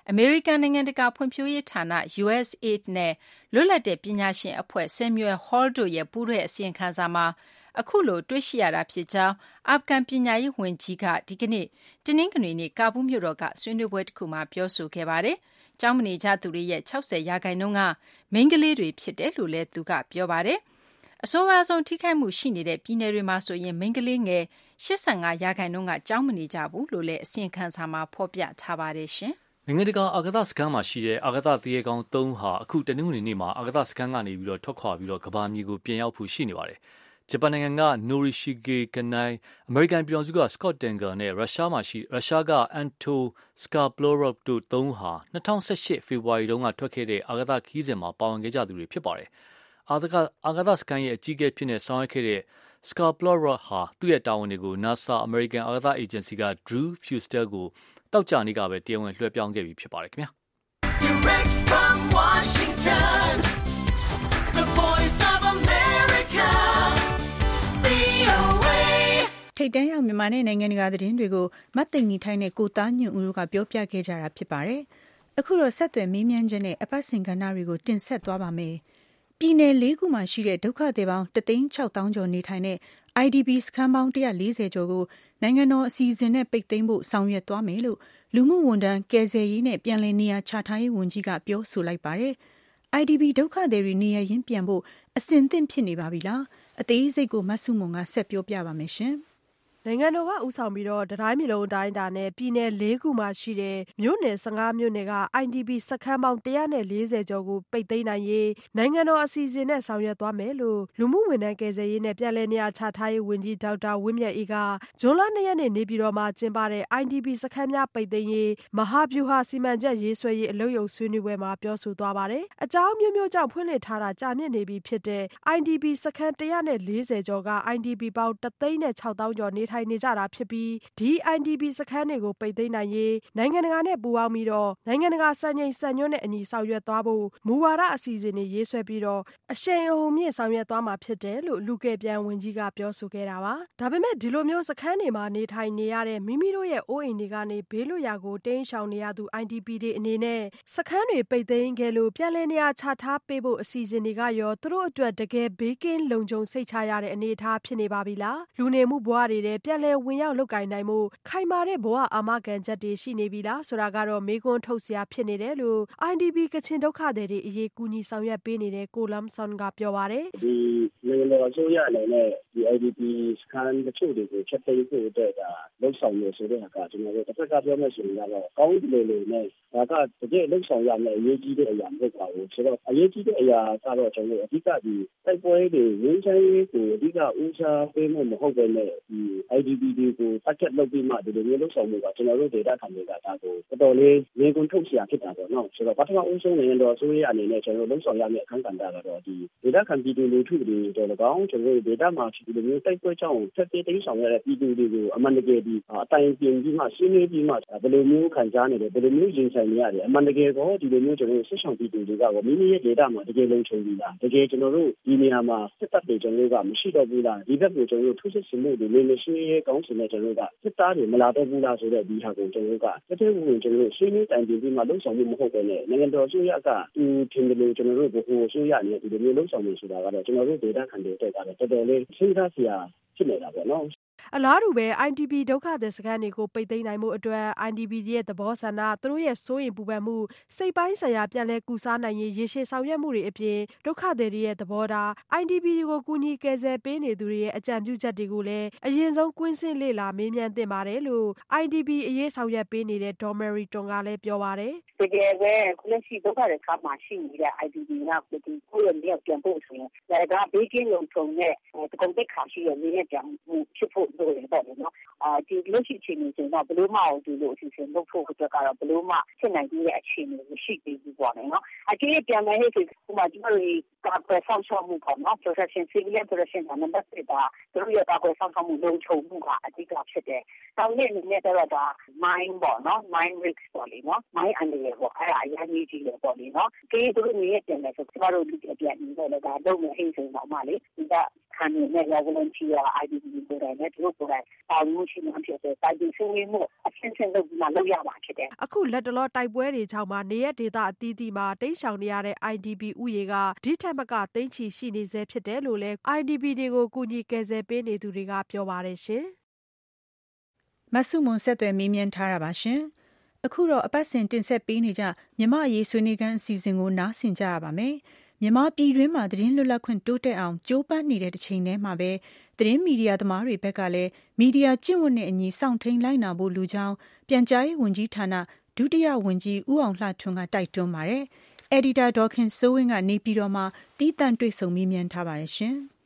Speaker 3: အမေရိကန်နိုင်ငံတကာဖွံ့ဖြိုးရေးဌာန U S A I D နဲ့လွတ်လပ်တဲ့ပညာရှင်အဖွဲ့ Samuel Hall တို့ရဲ့ပူးတွဲအစီရင်ခံစာမှာအခုလိုတွေ့ရှိရတာဖြစ်ကြောင်းအာဖဂန်ပညာရေးဝန်ကြီးကဒီကနေ့တနင်္ဂနွေနေ့ကာဘူးမြို့တော်ကဆွေးနွေးပွဲတစ်ခုမှာပြောဆိုခဲ့ပါတယ်။ကျောင်းမနေကြသူတွေရဲ့၆၀ရာခိုင်နှုန်းကမိန်းကလေးတွေဖြစ်တယ်လို့လည်းသူကပြောပါတယ်။အဆိုးအဝါဆုံးထိခိုက်မှုရှိနေတဲ့ပြည်နယ်တွေမှာဆိုရင်မိန်းကလေးငယ်၈၅ရာခိုင်နှုန်းကကျောင်းမနေကြဘူးလို့လည်းအစီရင်ခံစာမှာဖော်ပြထားပါတယ်ရှင်။
Speaker 5: နိုင်ငံတကာအာကာသစခန်းမှာရှိတဲ့အာကာသတရေကောင်၃ဟာအခုတနင်္ဂနွေနေ့မှာအာကာသစခန်းကနေပြီးတော့ထွက်ခွာပြီးတော့ကမ္ဘာမြေကိုပြင်ရောက်ဖို့ရှိနေပါတယ်။ဂျပန်နိုင်ငံက Norishige Kanai အမေရိကန်ပြည်ထောင်စုက Scott Dangle နဲ့ရုရှားမှာရှိရုရှားက Anton Skarplorov တို့သုံးဟာ၂၀၁၈ဖေဖော်ဝါရီတုန်းကထွက်ခဲ့တဲ့အာကာသခီးစဉ်မှာပါဝင်ခဲ့ကြသူတွေဖြစ်ပါတယ်။အာကာအာကာသစခန်းရဲ့အကြီးအကဲဖြစ်နေဆောင်ရွက်ခဲ့တဲ့ Skarplorov ဟာသူ့ရဲ့တာဝန်တွေကို NASA အမေရိကန်အာကာသအေဂျင်စီက Drew Fuster ကိုတောက်ကြနေကပဲတရားဝင်လွှဲပြောင်းခဲ့ပြီဖြစ်ပါတယ်ခင်ဗျာ Direct from Washington The Voice of America
Speaker 2: ထိတ်တန့်ရောက်မြန်မာနဲ့နိုင်ငံတကာသတင်းတွေကိုမတ်သိန်နီထိုင်းနဲ့ကိုသားညွန့်ဦးတို့ကပြောပြခဲ့ကြတာဖြစ်ပါတယ်။အခုတော့ဆက်သွယ်မေးမြန်းချက်နဲ့အပတ်စဉ်ကဏ္ဍတွေကိုတင်ဆက်သွားပါမယ်။ပြည်နယ်လေးခုမှာရှိတဲ့ဒုက္ခသည်ပေါင်းတသိန်း၆သောင်းကျော်နေထိုင်တဲ့ I D P စခန်းပေါင်း၁၄၀ကျော်ကိုနိုင်ငံတော်အစီအစဉ်နဲ့ပိတ်သိမ်းဖို့ဆောင်ရွက်သွားမယ်လို့လူမှုဝန်ထမ်းကယ်ဆယ်ရေးနဲ့ပြန်လည်နေရာချထားရေးဝန်ကြီးကပြောဆိုလိုက်ပါတယ်။ I D P ဒုက္ခသည်တွေနေရာရင်းပြန်ဖို့အဆင်သင့်ဖြစ်နေပါပြီလား။အသေးစိတ်ကိုမဆုမွန်ကဆက်ပြောပြပါမယ်ရှင်။
Speaker 7: နိုင်ငံတော်ကဦးဆောင်ပြီးတော့တတိုင်းပြည်လုံးအတိုင်းအတာနဲ့ပြည်နယ်လေးခုမှာရှိတဲ့မြို့နယ်၁၅မြို့နယ်က I D P စခန်းပေါင်း၁၄၀ကျော်ကိုပိတ်သိမ်းနိုင်ရေးနိုင်ငံတော်အစီအစဉ်နဲ့ဆောင်ရွက်သွားမယ်လို့လူမှုဝန်ထမ်းကယ်ဆယ်ရေးနဲ့ပြည်လည်နေရာချထားရေးဝန်ကြီးဒေါက်တာဝင်းမြတ်အေးကဇွန်လ၂ရက်နေ့နေပြည်တော်မှာကျင်းပတဲ့ I D P စခန်းများပိတ်သိမ်းရေးမဟာဗျူဟာစီမံချက်ရေးဆွဲရေးအလုပ်ရုံဆွေးနွေးပွဲမှာပြောဆိုသွားပါတယ်။အကြောင်းမျိုးမျိုးကြောင့်ဖွင့်လှစ်ထားတာကြာမြင့်နေပြီဖြစ်တဲ့ I D P စခန်း၁၄၀ကျော်က I D P ပေါင်းတသိန်းနဲ့၆သောင်းကျော်နေထိုင်နေကြတာဖြစ်ပြီးဒီ I D P စခန်းတွေကိုပိတ်သိမ်းနိုင်ရေးနိုင်ငံတကာနဲ့ပူးပေါင်းပြီးတော့နိုင်ငံတကာစံချိန်စံညွှန်းနဲ့အညီဆောင်ရွက်သွားဖို့မူဝါဒအစီအစဉ်တွေရေးဆွဲပြီးတော့အရှိန်အဟုန်မြင့်ဆောင်ရွက်သွားမှာဖြစ်တယ်လို့လူကယ်ပြန်ဝန်ကြီးကပြောဆိုခဲ့တာပါ။ဒါပေမဲ့ဒီလိုမျိုးစခန်းတွေမှာနေထိုင်နေရတဲ့မိမိတို့ရဲ့အိုးအိမ်တွေကနေဘေးလွတ်ရာကိုတိမ်းရှောင်နေရသူ I D P တွေအနေနဲ့စခန်းတွေပိတ်သိမ်းခဲ့လို့ပြန်လည်နေရာချထားပေးဖို့အစီအစဉ်တွေကရောသူတို့အတွက်တကယ်ဘေးကင်းလုံခြုံစိတ်ချရတဲ့အနေအထားဖြစ်နေပါပြီလား။လူနေမှုဘဝတွေထဲပြန်လည်ဝင်ရောက်လုပ်ကိုင်နိုင်မှုခိုင်မာတဲ့ဘဝအာမခံချက်တွေရှိနေပြီလားဆိုတာကတော့မေးခွန်းထုတ်စရာဖြစ်နေတယ်လို့ I D P ကချင်ဒုက္ခသည်တွေအရေးကူညီဆောင်ရွက်ပေးနေတဲ့ကိုလမ်ဆွန်ကပြောပါတယ်
Speaker 8: ။ဒီနိုင်ငံတော်အစိုးရအနေနဲ့ဒီ I D P စခန်းတချို့တွေကိုချက်သိမ်းဖို့အတွက်ဒါလှုပ်ဆောင်ရဆိုတဲ့အခါကျွန်တော်တို့တစ်ဖက်ကပြောမယ်ဆိုရင်တော့ကောင်းတယ်လို့နဲ့ဒါကတကယ်လှုပ်ဆောင်ရမယ့်အရေးကြီးတဲ့အရာမဟုတ်ပါဘူးဆိုတော့အရေးကြီးတဲ့အရာကတော့ကျွန်တော်တို့အဓိကဒီတိုက်ပွဲတွေငင်းချမ်းရေးကိုအဓိကဦးစားပေးမှုမဟုတ်ဘဲနဲ့ဒီ I D P တွေကိုပတ်သက်လုပ်ပြီးမှဒီလိုမျိုးလှုပ်ဆောင်မှုကကျွန်တော်တို့ဒေတာခံတွေကဒါကိုတော်တော်လေးငင်းကွန်းထုတ်เสียဖြစ်တာပေါ့နော်ဆိုတော့ပထမဦးဆုံးနိုင်ငံတော်အစိုးရအနေနဲ့ကျွန်တော်တို့လှုပ်ဆောင်ရမယ့်အခန်းကဏ္ဍကတော့ဒီဒေတာခံပြည်သူလူထုတွေတော်တော်ကောင်းကျွန်တော်တို့ဒေတာမှာဒီလိုမျိုးတိုက်ပွဲကြောင့်ဆက်သေးသေးဆောင်ရတဲ့ပြည်သူတွေကိုအမှန်တကယ်ဒီအတိုင်းပြင်ပြီးမှရှင်းနေပြီးမှဘယ်လိုမျိုးခံစားနေတယ်ဘယ်လိုမျိုးရင်ဆိုင်နေရတယ်အမှန်တကယ်ကောဒီလိုမျိုးကျွန်တော်တို့ဆက်ဆောင်ပြည်သူတွေကမိမိရဲ့ဒေတာမှာတကယ်လုံခြုံပြီးလားတကယ်ကျွန်တော်တို့ဒီနေရာမှာစစ်တပ်တွေကျွန်တော်တို့ကမရှိတော့ဘူးလားဒီဘက်ကိုကျွန်တော်တို့ထုစစ်စမှုတွေနေမရှိရဲ့ကောင်းစင်နဲ့ကျွန်တော်တို့ကစစ်သားတွေမလာတော့ဘူးလားဆိုတော့ဒီဟာကိုကျွန်တော်တို့ကတကယ်ကိုကျွန်တော်တို့ရှင်းနေတိုင်ပြင်ပြီးမှလုံဆောင်မှုမဟုတ်ဘဲနဲ့နိုင်ငံတော်အစိုးရကသူထင်တယ်လို့ကျွန်တော်တို့ဘို့အစိုးရအနေနဲ့ဒီလိုမျိုးလုံဆောင်နေဆိုတာကတော့ကျွန်တော်တို့ဒေတာခံတွေအတွက်ကတော့တော်တော်လေးစဉ်းစားစရာဖြစ်နေတာပေါ့နော်
Speaker 7: အလားတူပဲ I D P ဒုက္ခသည်စခန်းတွေကိုပိတ်သိမ်းနိုင်မှုအတွက် I D P ရဲ့သဘောဆန္ဒသူတို့ရဲ့စိုးရိမ်ပူပန်မှုစိတ်ပိုင်းဆိုင်ရာပြန်လည်ကုစားနိုင်ရေးရေရှည်ဆောင်ရွက်မှုတွေအပြင်ဒုက္ခသည်တွေရဲ့သဘောထား I D P ကိုကူညီကယ်ဆယ်ပေးနေသူတွေရဲ့အကြံပြုချက်တွေကိုလည်းအရင်ဆုံးကွင်းဆင်းလေ့လာမေးမြန်းသင့်ပါတယ်လို့ I D P အရေးဆောင်ရွက်ပေးနေတဲ့ဒေါ်မယ်ရီတွန်ကလည်းပြောပါတယ်
Speaker 4: တကယ်ပဲခုလက်ရှိဒုက္ခသည်ခါမှာရှိနေတဲ့ I D P ကဒီကိုရမြောက်ပြန်ဖို့ဆိုရင်ဒါကဘေးကင်းလုံခြုံတဲ့တကုံတက်ခါရှိရနေနဲ့ပြန်ဖြစ်ဖို့လိုတယ်ပေါ့နော်အာဒီလို့ရှိချင်နေဆိုတော့ဘလို့မအောင်ဒီလိုအစီအစဉ်လုပ်ဖို့အတွက်ကတော့ဘလို့မဖြစ်နိုင်တဲ့အခြေအနေမရှိသေးဘူးပေါ့နော်အကြည့်ပြန်မယ်ဟဲ့ဆိုဥပမာဒီလိုကာကွယ်ဆောင်ရှောက်မှုပေါ့နော် protection civilian protection ကနံပါတ်တစ်ကသူတို့ရဲ့ကာကွယ်ဆောင်ရှောက်မှုလုံခြုံမှုကအဓိကဖြစ်တယ်။တောင်းတဲ့အနေနဲ့တော့ဒါ mine ပေါ့နော် mine risk ပေါ့လေနော် mine အနေနဲ့ပေါ့အဲ့ဒါအရင်ကြီးကြီးလေပေါ့လေနော်။ကြေးသူတို့နေရပြန်တယ်ဆိုတော့တို့ဒီအပြန်ပြီးတော့ဒါတော့မဟိမ့်ဆိုတော့မှလေဒီကခံနေတဲ့ရော volunteer အိုင် ဒီ ပီ ကိုယ်တိုင်နဲ့သူတို့ကိုယ်တိုင်ပါဝင်မှုရှိမှဖြစ်တယ်။တိုင်ပြီးဆွေးနွေးမှုအဆင့်ဆင့်လုပ်ပြီးမှလုပ်ရမှာဖြစ်တယ်
Speaker 7: ။အခုလက်တလောတိုက်ပွဲတွေကြောင့်မှနေရဒေသအသီးသီးမှာတိမ်းရှောင်နေရတဲ့ အိုင် ဒီ ပီ ဥယေကဒီထက်မကသိန်းချီရှိနေဆဲဖြစ်တယ်လို့လည်း အိုင် ဒီ ပီ တွေကိုကူညီကယ်ဆယ်ပေးနေသူတွေကပြောပါတယ်ရှင်
Speaker 2: ။မဆုမွန်ဆက်သွယ်မေးမြန်းထားတာပါရှင်။အခုတော့အပတ်စဉ်တင်ဆက်ပေးနေကြမြန်မာအရေးဆွေးနွေးခန်းအစီအစဉ်ကိုနားဆင်ကြရပါမယ်။မြန်မာပြည်တွင်းမှာသတင်းလွတ်လပ်ခွင့်တိုးတက်အောင်ကြိုးပမ်းနေတဲ့တစ်ချိန်တည်းမှာပဲသတင်းမီဒီယာသမားတွေဘက်ကလည်းမီဒီယာကျင့်ဝတ်နဲ့အညီစောင့်ထိန်လိုက်နာဖို့လူကြောင်းပြန်ကြားရေးဝန်ကြီးဌာနဒုတိယဝန်ကြီးဦးအောင်လှထွန်းကတိုက်တွန်းပါတယ်။ Editor ဒေါ်ခင်စိုးဝင်းကနေပြည်တော်မှာတီးတန့်တွေ့ဆုံမေးမြန်းထားပါတယ်ရှင်။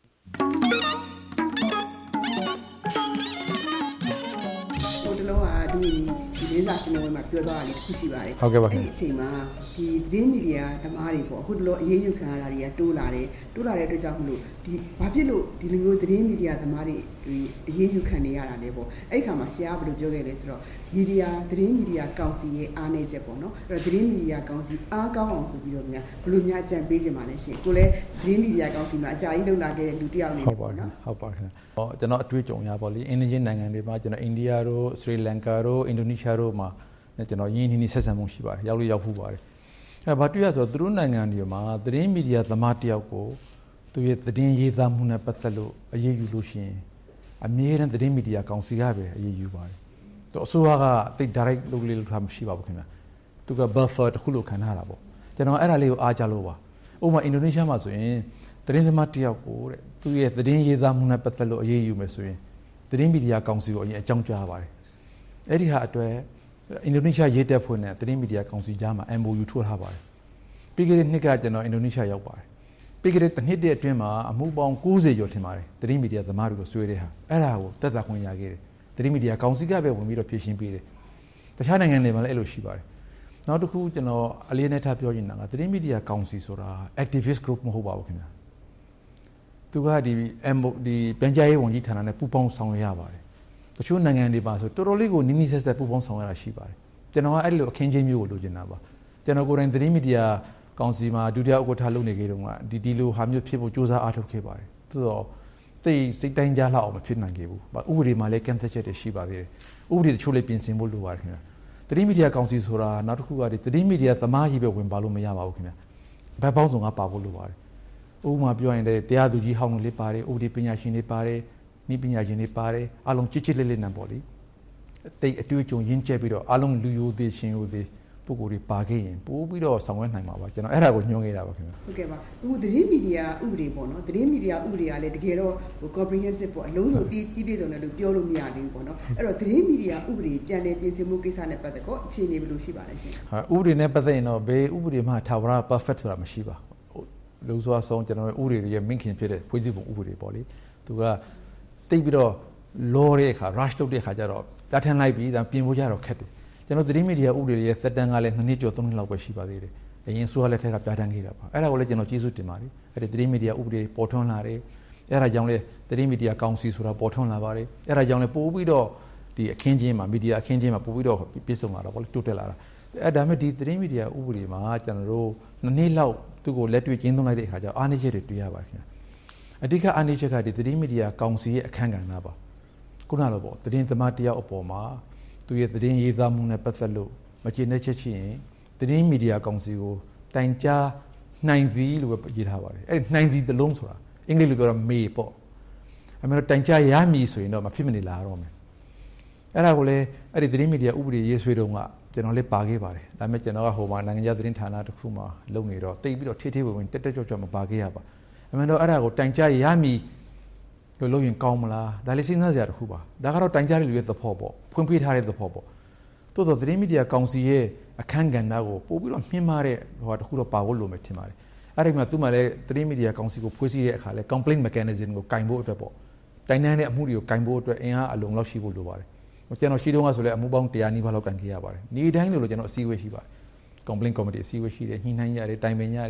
Speaker 9: ဟိုတလုံးကဒီဒီလေးစားရှင်တွေမှာပြောသွားတာလေးတစ်ခုရှိပါတယ်
Speaker 10: ဟုတ်ကဲ့ပါခင်ဗျ
Speaker 9: ဒီအချိန်မှာဒီသတင်းမီဒီယာသမားတွေပေါ့အခုတလုံးအရေးယူခံရတာတွေကတိုးလာတယ်တိုးလာတဲ့အတွက်ကြောင့်မလို့ဒီဘာဖြစ်လို့ဒီလိုမျိုးသတင်းမီဒီယာသမားတွေဒီအရေးယူခံနေရတာလဲပေါ့အဲ့ဒီခါမှာဆရာကဘယ်လိုပြောခဲ့လဲဆိုတော့မီဒီယာသတင်းမီဒီယာကောင်စီရဲ့အားနည်းချက်ပေါ့နော်အဲ့တော့သတင်းမီဒီယာကောင်စီအားကောင်းအောင်ဆိုပြီးတော့များဘယ်လိုများအကြံပေးခြင်းပါလဲရှင်ကိုလည်းသတင်းမီဒီယာကောင်စီမှာအကြာကြီးလုပ်လာခဲ့တဲ့လူတစ်ယောက်နေ
Speaker 10: ဟုတ်ပါနော်ဟုတ်ပါခင်ဗျဟောကျွန်တော်အတွေ့အကြုံရပါလိအင်ဒီဂျင်နိုင်ငံတွေမှာကျွန်တော်အိန္ဒိယတို့စရီလင်ကာတို့အင်ဒိုနီးရှားတို့မှာကျွန်တော်ရင်းနှီးနှီးဆက်ဆံမှုရှိပါတယ်ရောက်လို့ရောက်ဖူးပါတယ်အဲဘာတွေ့ရဆိုတော့သူတို့နိုင်ငံတွေမှာသတင်းမီဒီယာသမားတယောက်ကိုသူရဲ့သတင်းရေးသားမှုနဲ့ပတ်သက်လို့အရေးယူလို့ရှိရင်အမြဲတမ်းသတင်းမီဒီယာကောင်စီကပဲအရေးယူပါတယ်သူအစိုးရကတိတ် direct လုပ်လေလို့ထားမရှိပါဘူးခင်ဗျသူက buffer တစ်ခုလို့ခံထားတာပေါ့ကျွန်တော်အဲ့ဒါလေးကိုအားကြလို့ပါဥပမာအင်ဒိုနီးရှားမှာဆိုရင်သတင်းသမားတယောက်ကိုတဲ့သူရဲ့သတင်းရေးသားမှုနဲ့ပတ်သက်လို့အရေးယူမယ်ဆိုရင်သတင်းမီဒီယာကောင်စီကိုအရင်အကြောင်းကြားပါတယ်အဲ့ဒီဟာအတွက်အင်ဒိုနီးရှားရေးတပ်ဖွဲ့နဲ့သတင်းမီဒီယာကောင်စီကြားမှာ M O U ထိုးထားပါတယ်ပြီးခဲ့တဲ့နှစ်ကကျွန်တော်အင်ဒိုနီးရှားရောက်ပါတယ်ပြီးခဲ့တဲ့တစ်နှစ်တည်းအတွင်းမှာအမှုပေါင်း၉၀ကျော်ထင်ပါတယ်သတင်းမီဒီယာသမားတွေကိုဆွေးတဲ့ဟာအဲ့ဒါကိုတက်တာခွင့်ရခဲ့တယ်သတင်းမီဒီယာကောင်စီကပဲဝင်ပြီးတော့ဖြည့်ရှင်းပေးတယ်တခြားနိုင်ငံတွေမှာလည်းအဲ့လိုရှိပါတယ်နောက်တစ်ခုကျွန်တော်အလေးနဲ့ထားပြောချင်တာကသတင်းမီဒီယာကောင်စီဆိုတာ activist group မဟုတ်ပါဘူးခင်ဗျာသူကဒီ M ဒီပြန်ကြားရေးဝန်ကြီးဌာနနဲ့ပူးပေါင်းဆောင်ရွက်ရပါတယ်တချို့နိုင်ငံတွေပါဆိုတော်တော်လေးကိုနီးနီးဆက်ဆက်ပူးပေါင်းဆောင်ရွက်ရရှိပါတယ်ကျွန်တော်ကအဲ့လိုအခင်းချင်းမျိုးကိုလိုချင်တာပါကျွန်တော်ကိုယ်တိုင်သတင်းမီဒီယာကောင်စီမှာဒုတိယဥက္ကဋ္ဌလုပ်နေကြတုန်းကဒီဒီလိုဟာမျိုးဖြစ်ဖို့စ조사အားထုတ်ခဲ့ပါတယ်သို့တော့သိစိတ်တိုင်းကြားလောက်အောင်မဖြစ်နိုင်ခဲ့ဘူးဥပဒေမှာလည်းကန့်သက်ချက်တွေရှိပါသေးတယ်ဥပဒေတချို့လည်းပြင်ဆင်ဖို့လိုပါတယ်ခင်ဗျာသတင်းမီဒီယာကောင်စီဆိုတာနောက်တစ်ခုကဒီသတင်းမီဒီယာသမားကြီးပဲဝင်ပါလို့မရပါဘူးခင်ဗျာဘက်ပေါင်းစုံကပါဖို့လိုပါတယ်ဥပမာပြောရင်လည်းတရားသူကြီးဟောင်းတွေပါတယ်ဥပဒေပညာရှင်တွေပါတယ်ဤပညာရှင်တွေပါတယ်အားလုံးချစ်ချစ်လေးလေးနဲ့ပေါ့လေတိတ်အတွေ့အကြုံရင်းကျက်ပြီးတော့အားလုံးလူယိုသေးရှင်ယိုသေးပုဂ္ဂိုလ်တွေပါခဲ့ရင်ပို့ပြီးတော့ဆောင်ရွက်နိုင်မှာပါကျွန်တော်အဲ့ဒါကိုညွှန်းခဲ့တာပါခင်ဗျာ
Speaker 9: ဟုတ်ကဲ့ပါအခုသတင်းမီဒီယာဥပဒေပေါ့နော်သတင်းမီဒီယာဥပဒေကလည်းတကယ်တော့ comprehensive ပေါ့အလုံးစုံပြီးပြီးပြည့်စုံတယ်လို့ပြောလို့မရသေးဘူးပေါ့နော်အဲ့တော့သတင်းမီဒီယာဥပဒေပြန်လည်ပြင်ဆင်မှုကိစ္စနဲ့ပတ်သက်တော့အခြေအနေဘယ်လိုရှိပါလဲရှင်
Speaker 10: ဟာဥပဒေနဲ့ပတ်သက်ရင်တော့ဘယ်ဥပဒေမှထာဝရ perfect ဆိုတာမရှိပါဘူးလုံးစွာဆုံးကျွန်တော်ဥပဒေတွေရဲ့မင်းခင်ဖြစ်တဲ့ဖွဲ့စည်းပုံဥပဒေပေါ့လေသူကတိတ်ပြီးတော့လောတဲ့အခါ rush လုပ်တဲ့အခါကျတော့ပြဋ္ဌာန်းလိုက်ပြီးဒါပြင်ဖို့ကြတော့ခက်တယ်ကျွန်တော်သတင်းမီဒီယာဥပဒေရဲ့စက်တန်ကလည်းနှစ်နှစ်ကျော်သုံးနှစ်လောက်ပဲရှိပါသေးတယ်အရင်ဆိုရလက်ထက်ကပြဋ္ဌာန်းခဲ့တာပါအဲ့ဒါကိုလည်းကျွန်တော်ကျေးဇူးတင်ပါတယ်အဲ့ဒီသတင်းမီဒီယာဥပဒေပေါ်ထွန်းလာတယ်အဲ့ဒါကြောင့်လည်းသတင်းမီဒီယာကောင်စီဆိုတာပေါ်ထွန်းလာပါတယ်အဲ့ဒါကြောင့်လည်းပို့ပြီးတော့ဒီအခင်းချင်းမှာမီဒီယာအခင်းချင်းမှာပို့ပြီးတော့ပြည့်စုံလာတာပေါ့လေတိုးတက်လာတာအဲ့ဒါမဲ့ဒီသတင်းမီဒီယာဥပဒေမှာကျွန်တော်တို့နှစ်နှစ်လောက်သူ့ကိုလက်တွေ့ကျင်းသုံးလိုက်တဲ့အခါကျတော့အားနည်းချက်တွေတွေ့ရပါတယ်ခင်ဗျအဓိကအားနည်းချက်ကဒီသတင်းမီဒီယာကောင်စီရဲ့အခမ်းကဏ္ဍပါခုနလိုပေါ့သတင်းသမားတယောက်အပေါ်မှာသူရဲ့သတင်းရေးသားမှုနဲ့ပတ်သက်လို့မကျေနပ်ချက်ရှိရင်သတင်းမီဒီယာကောင်စီကိုတိုင်ကြားနိုင်သည်လို့ရေးထားပါတယ်အဲ့ဒီနိုင်သည်တလုံးဆိုတာအင်္ဂလိပ်လိုပြောတော့မေပေါ့အမေတို့တိုင်ကြားရမည်ဆိုရင်တော့မဖြစ်မနေလာတော့မယ်အဲ့ဒါကိုလည်းအဲ့ဒီသတင်းမီဒီယာဥပဒေရေးဆွဲတုန်းကကျွန်တော်လည်းပါခဲ့ပါတယ်ဒါပေမဲ့ကျွန်တော်ကဟိုမှာနိုင်ငံခြားသတင်းဌာနတစ်ခုမှာလုပ်နေတော့တိတ်ပြီးတော့ထိထိဝင်ဝင်တက်တက်ကြွကြွမပါခဲ့ရပါအမေတို့အဲ့ဒါကိုတိုင်ကြားရမည်လို့လုပ်ရင်ကောင်းမလားဒါလေးစဉ်းစားစရာတစ်ခုပါဒါကတော့တိုင်ကြားတဲ့လူရဲ့သဘောပေါ့ဖွင့်ပြထားတဲ့သဘောပေါ့တိုးတော့သတင်းမီဒီယာကောင်စီရဲ့အခမ်းကဏ္ဍကိုပို့ပြီးတော့မြင့်မားတဲ့ဟိုတစ်ခုတော့ပါဖို့လိုမယ်ထင်ပါတယ်အဲ့ဒီမှာသူ့မှာလည်းသတင်းမီဒီယာကောင်စီကိုဖွဲ့စည်းတဲ့အခါလဲ complaint mechanism ကိုကင်ဖို့အတွက်ပေါ့တိုင်တန်းတဲ့အမှုတွေကိုကင်ဖို့အတွက်အင်အားအလုံးလောက်ရှိဖို့လိုပါတယ်ကျွန်တော်ရှိတုန်းကဆိုလဲအမှုပေါင်းတစ်ရာနီးပါးလောက်ကင်ခဲ့ရပါတယ်နေ့တိုင်းလို့ကျွန်တော်အစည်းအဝေးရှိပါတယ် complaint committee အစည်းအဝေးရှိတယ်ညှိနှိုင်းရတယ်တိုင်ပင်ရတယ်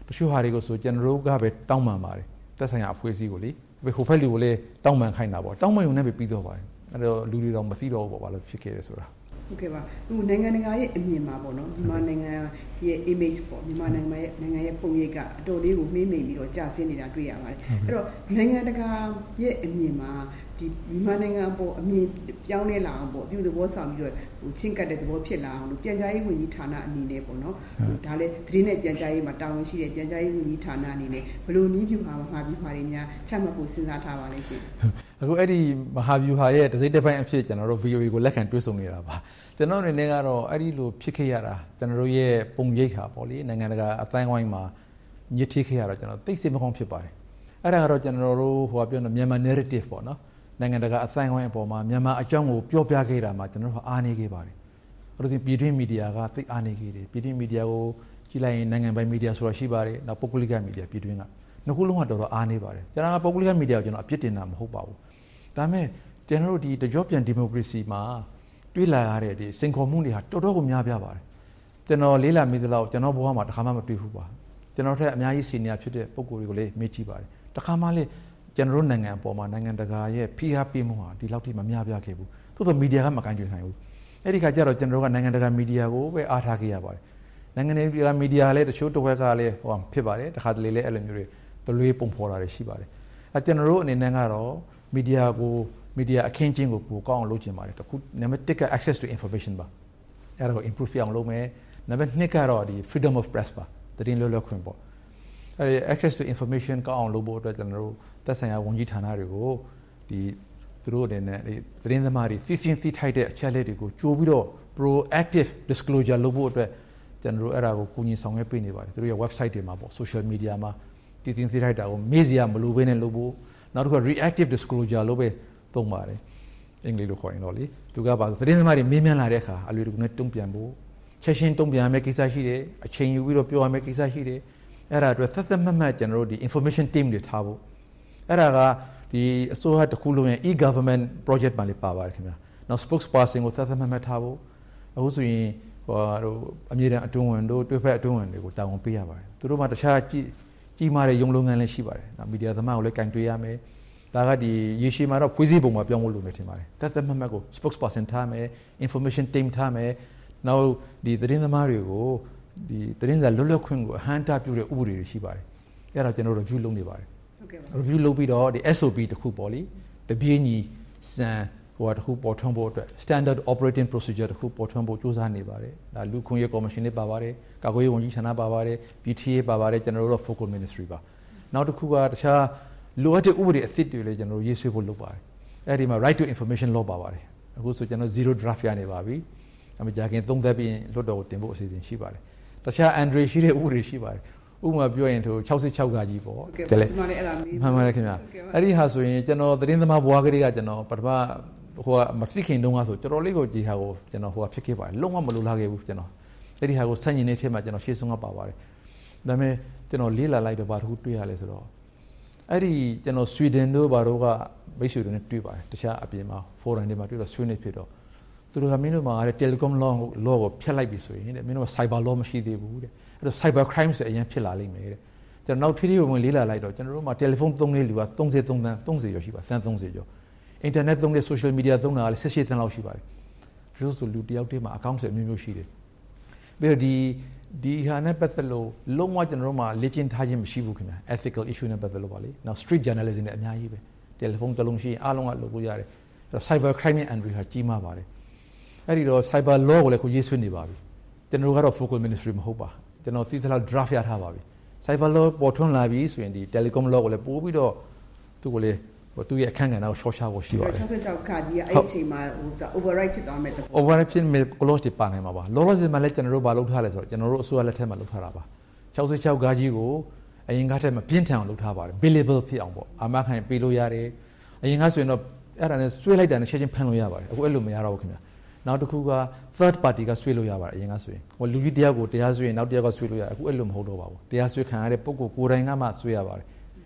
Speaker 10: တချို့ဟာတွေကိုဆိုကျွန်တော်တို့ကပဲတောင်းပန်ပါတယ်သက်ဆိုင်ရာအဖွဲ့အစည်းကိုလေဟိုဘက်လူကိုလည်းတောင်းပန်ခိုင်းတာပေါ့တောင်းပန်ရုံနဲ့ပဲပြီးတော့ပါတယ်အဲ့တော့လူတွေတော့မသိတော့ဘူးပေါ့ဘာလို့ဖြစ်ခဲ့လဲဆိုတာ
Speaker 9: ဟုတ်ကဲ့ပါဟိုနိုင်ငံတကာရဲ့အမြင်မှာပေါ့နော်မြန်မာနိုင်ငံရဲ့ image ပေါ့မြန်မာနိုင်ငံရဲ့နိုင်ငံရဲ့ပုံရိပ်ကအတော်လေးကိုမှေးမိန်ပြီးတော့ကြာဆင်းနေတာတွေ့ရပါတယ်အဲ့တော့နိုင်ငံတကာရဲ့အမြင်မှာဒီမြန်မာနိုင်ငံပေါ်အမြင်ပြောင်းလဲလာအောင်ပေါ့အပြုသဘောဆောင်ပြီးတော့ဟိုချင်းကတ်တဲ့သဘောဖြစ်လာအောင်လို့ပြန်ကြားရေးဝန်ကြီးဌာနအနေနဲ့ပေါ့နော်ဟိုဒါလည်းသတင်းနဲ့ပြန်ကြားရေးမှာတာဝန်ရှိတဲ့ပြန်ကြားရေးဝန်ကြီးဌာနအနေနဲ့ဘယ်လိုနည်းပြုမှာမဟာဗျူဟာတွေများချမှတ်ဖို့စဉ်းစားထားပါလဲရှင်
Speaker 10: အခုအဲ့ဒီမဟာဗျူဟာရဲ့တစ်စိတ်တစ်ပိုင်းအဖြစ်ကျွန်တော်တို့ ဗီ အို အေ ကိုလက်ခံတွေ့ဆုံနေတာပါကျွန်တော်အနေနဲ့ကတော့အဲ့ဒီလိုဖြစ်ခဲ့ရတာကျွန်တော်တို့ရဲ့ပုံရိပ်ဟာပေါ့လေနိုင်ငံတကာအတိုင်းဝိုင်းမှာညှစ်ထိခဲ့ရတော့ကျွန်တော်သိစိတ်မကောင်းဖြစ်ပါတယ်အဲ့ဒါကတော့ကျွန်တော်တို့ဟိုပြောတဲ့မြန်မာ narrative ပေါ့နော်နိုင်ငံတကာအတိုင်းဝိုင်းအပေါ်မှာမြန်မာအကြောင်းကိုပြောပြခဲ့တာမှာကျွန်တော်တို့အားနေခဲ့ပါတယ်အဲ့လိုပြည်တွင်းမီဒီယာကသိအားနေခဲ့တယ်ပြည်တွင်းမီဒီယာကိုကြည့်လိုက်ရင်နိုင်ငံပိုင်မီဒီယာဆိုတာရှိပါတယ်နောက်ပုဂ္ဂလိကမီဒီယာပြည်တွင်းကနှစ်ခုလုံးကတော်တော်အားနေပါတယ်ကျွန်တော်ကပုဂ္ဂလိကမီဒီယာကိုကျွန်တော်အပြစ်တင်တာမဟုတ်ပါဘူးဒါပေမဲ့ကျွန်တော်တို့ဒီတကြောပြန်ဒီမိုကရေစီမှာတွေ့လာရတဲ့ဒီစင်ခေါ်မှုတွေဟာတော်တော်ကိုများပြားပါတယ်ကျွန်တော်လေးလာမိသလောက်ကျွန်တော်ဘဝမှာတစ်ခါမှမတွေ့ဘူးပါကျွန်တော်ထက်အများကြီးစီနီယာဖြစ်တဲ့ပုဂ္ဂိုလ်တွေကိုလည်းမေ့ကြည့်ပါတယ်တစ်ခါမှလည်းကျွန်တော်တို့နိုင်ငံအပေါ်မှာနိုင်ငံတကာရဲ့ဖိအားပေးမှုဟာဒီလောက်ထိမများပြားခဲ့ဘူးသို့သော်မီဒီယာကမကန်ကြွနိုင်ဘူးအဲ့ဒီခါကျတော့ကျွန်တော်တို့ကနိုင်ငံတကာမီဒီယာကိုပဲအားထားခဲ့ရပါတယ်နိုင်ငံတကာမီဒီယာလည်းတချို့တစ်ဝက်ကလည်းဟိုဖြစ်ပါတယ်တစ်ခါတလေလည်းအဲ့လိုမျိုးတွေတလွေးပုံဖော်တာတွေရှိပါတယ်အဲ့ကျွန်တော်တို့အနေနဲ့ကတော့မီဒီယာကိုမီဒီယာအခင်းချင်းကိုပိုကောင်းအောင်လုပ်ချင်ပါတယ်တခုနံပါတ်တစ်က access to information ပါအဲ့ဒါကို improve အောင်လုပ်မယ်နံပါတ်နှစ်ကတော့ဒီ freedom of press ပါသတင်းလွတ်လပ်ခွင့်ပေါ့အဲ့ဒီ access to information ကောင်းအောင်လုပ်ဖို့အတွက်ကျွန်တော်တို့သက်ဆိုင်ရာဝန်ကြီးဌာနတွေကိုဒီသူတို့အနေနဲ့ဒီသတင်းသမားတွေသိသိသိထိုက်တဲ့အချက်လက်တွေကိုကြိုးပြီးတော့ proactive disclosure လုပ်ဖို့အတွက်ကျွန်တော်တို့အဲ့ဒါကိုကူညီဆောင်ရွက်ပေးနေပါတယ်သူတို့ရဲ့ website တွေမှာပေါ့ social media မှာသိသိသိထိုက်တာကိုမေးစရာမလိုဘဲနဲ့လုပ်ဖို့နောက်တစ်ခု reactive disclosure လုပ်ပဲသုံးပါတယ်အင်္ဂလိပ်လိုခေါ်ရင်တော့လေသူကပါသတင်းသမားတွေမေးမြန်းလာတဲ့အခါအလွယ်တကူနဲ့တုံ့ပြန်ဖို့ချက်ချင်းတုံ့ပြန်ရမယ့်ကိစ္စရှိတယ်အချိန်ယူပြီးတော့ပြောရမယ့်ကိစ္စရှိတယ်အဲ့ဒါအတွက်သက်သက်မှတ်မှတ်ကျွန်တော်တို့ဒီ information team တွေထားဖို့အဲ့ဒါကဒီအစိုးရတစ်ခုလုံးရဲ့ e-government project မှာလည်းပါပါတယ်ခင်ဗျာနောက် spokesperson ကိုသက်သက်မှတ်မှတ်ထားဖို့အခုဆိုရင်ဟိုတို့အမြဲတမ်းအတွင်းဝင်တို့တွဲဖက်အတွင်းဝင်တွေကိုတာဝန်ပေးရပါတယ်သူတို့မှတခြားကြီးကြီးမားတဲ့ရုံလုပ်ငန်းလည်းရှိပါတယ်နောက်မီဒီယာသမားကိုလည်းကင်တွယ်ရမယ်ဒါကဒီရေရှည်မှာတော့ဖွဲ့စည်းပုံမှာပြောင်းဖို့လိုမယ်ထင်ပါတယ်သက်သက်မှတ်မှတ်ကို spokesperson ထားမယ် information team ထားမယ်နောက်ဒီသတင်းသမားတွေကိုဒီသတင်းစာလွတ်လပ်ခွင့်ကိုအဟန့်တားပြုတဲ့ဥပဒေတွေရှိပါတယ်အဲ့ဒါကျွန်တော် review လုပ်နေပါတယ်ဟုတ်ကဲ့ပါ review လုပ်ပြီးတော့ဒီ S O P တခုပေါ့လေတပြေးညီစံဟိုတခုပေါ်ထွန်းဖို့အတွက် standard operating procedure တခုပေါ်ထွန်းဖို့စူးစမ်းနေပါတယ်ဒါလူခွင့်ရေးကော်မရှင်လေးပါပါတယ်ကာကွယ်ရေးဝန်ကြီးဌာနပါပါတယ် P T A ပါပါတယ်ကျွန်တော်တို့ focal ministry ပါနောက်တစ်ခုကတခြားလိုအပ်တဲ့ဥပဒေအသစ်တွေလည်းကျွန်တော်ရေးဆွဲဖို့လုပ်ပါတယ်အဲ့ဒီမှာ right to information law ပါပါတယ်အခုဆိုကျွန်တော် zero draft ရနေပါပြီအမကြာခင်သုံးသက်ပြီးလွတ်တော်ကိုတင်ဖို့အစီအစဉ်ရှိပါတယ်တခြား Andre ရှိတဲ့ဥပဒေရှိပါတယ်ဥပမာပြောရင်ထိုsixty-sixကကြီးပေါ့တယ်လေမှန်ပါတယ်ခင်ဗျာအဲ့ဒီဟာဆိုရင်ကျွန်တော်သတင်းသမားဘွားကလေးကကျွန်တော်ပထမဟိုကမသိခင်တုန်းကဆိုတော်တော်လေးကိုကြီးဟာကိုကျွန်တော်ဟိုကဖြစ်ခဲ့ပါတယ်လုံးဝမလိုလားခဲ့ဘူးကျွန်တော်အဲ့ဒီဟာကိုဆန့်ကျင်နေတဲ့ထဲမှာကျွန်တော်ရှေ့ဆုံးကပါပါတယ်ဒါပေမဲ့ကျွန်တော်လေးလာလိုက်တော့ဘာတစ်ခုတွေ့ရလဲဆိုတော့အဲ့ဒီကျွန်တော်ဆွီဒင်တို့ဘာတို့ကမိတ်ဆွေတွေနဲ့တွေ့ပါတယ်တခြားအပြင်မှာ forum တွေမှာတွေ့တော့ဆွေးနွေးဖြစ်တော့သူတို့ကမင်းတို့မှာတဲ့ telecom law law ကိုဖျက်လိုက်ပြီဆိုရင်တဲ့မင်းတို့က cyber law မရှိသေးဘူးတဲ့အဲ့တော့ cyber crime ဆိုအရင်ဖြစ်လာလိမ့်မယ်တဲ့ကျွန်တော်နောက်ထီးထီးဝင်လေးလာလိုက်တော့ကျွန်တော်တို့မှာ telephone သုံးတဲ့လူကthirty-threeသန်းthirtyကျော်ရှိပါသန်းthirtyကျော် internet သုံးတဲ့ social media သုံးတာကလည်းeighteenသန်းလောက်ရှိပါတယ်ဒီလိုဆိုလူတယောက်တည်းမှာ account ဆက်မျိုးမျိုးရှိတယ်ပြီးတော့ဒီဒီဟာနဲ့ပတ်သက်လို့လုံးဝကျွန်တော်တို့မှာလေ့ကျင့်ထားခြင်းမရှိဘူးခင်ဗျာ ethical issue နဲ့ပတ်သက်လို့ပါလေနောက် street journalism နဲ့အများကြီးပဲ telephone တစ်လုံးရှိရင်အားလုံးကလုပ်လို့ရတယ်အဲ့တော့ cyber crime နဲ့ Andrew ဟာကြီးမားပါတယ်အဲ့ဒီတော့ cyber law ကိုလည်းကိုရေးဆွဲနေပါပြီကျွန်တော်ကတော့ focal ministry မဟုတ်ပါကျွန်တော်သိသလောက် draft ရထားပါပြီ cyber law ပေါ်ထွန်းလာပြီဆိုရင်ဒီ telecom law ကိုလည်းပို့ပြီးတော့သူ့ကိုလည်းသူ့ရဲ့အခန်းကဏ္ဍကိုရှော့ချဖို့ရှိပါတယ်
Speaker 9: sixty-sixခါကြီးအဲ့အချိန်မှာဟို override ဖြစ်သွားမယ်
Speaker 10: override ဖြစ်မယ် clause တွေပါနိုင်မှာပါ law စစ်မှလည်းကျွန်တော်တို့မလုပ်ထားလဲဆိုတော့ကျွန်တော်တို့အစိုးရလက်ထက်မှာလုပ်ထားတာပါsixty-sixခါကြီးကိုအရင်ကထက်မပြင်းထန်အောင်လုပ်ထားပါတယ် billable ဖြစ်အောင်ပေါ့အာမခံပေးလို့ရတယ်အရင်ကဆိုရင်တော့အဲ့ဒါနဲ့ဆွဲလိုက်တာနဲ့ချက်ချင်းဖမ်းလို့ရပါတယ်အခုအဲ့လိုမရတော့ဘူးခင်ဗျာနောက်တစ်ခုက third party ကဆွဲလို့ရပါတယ်အရင်ကဆိုရင်ဟိုလူကြီးတယောက်ကိုတရားဆွဲရင်နောက်တစ်ယောက်ကဆွဲလို့ရအခုအဲ့လိုမဟုတ်တော့ပါဘူးတရားဆွဲခံရတဲ့ပုဂ္ဂိုလ်ကိုယ်တိုင်ကမှဆွဲရပါတယ်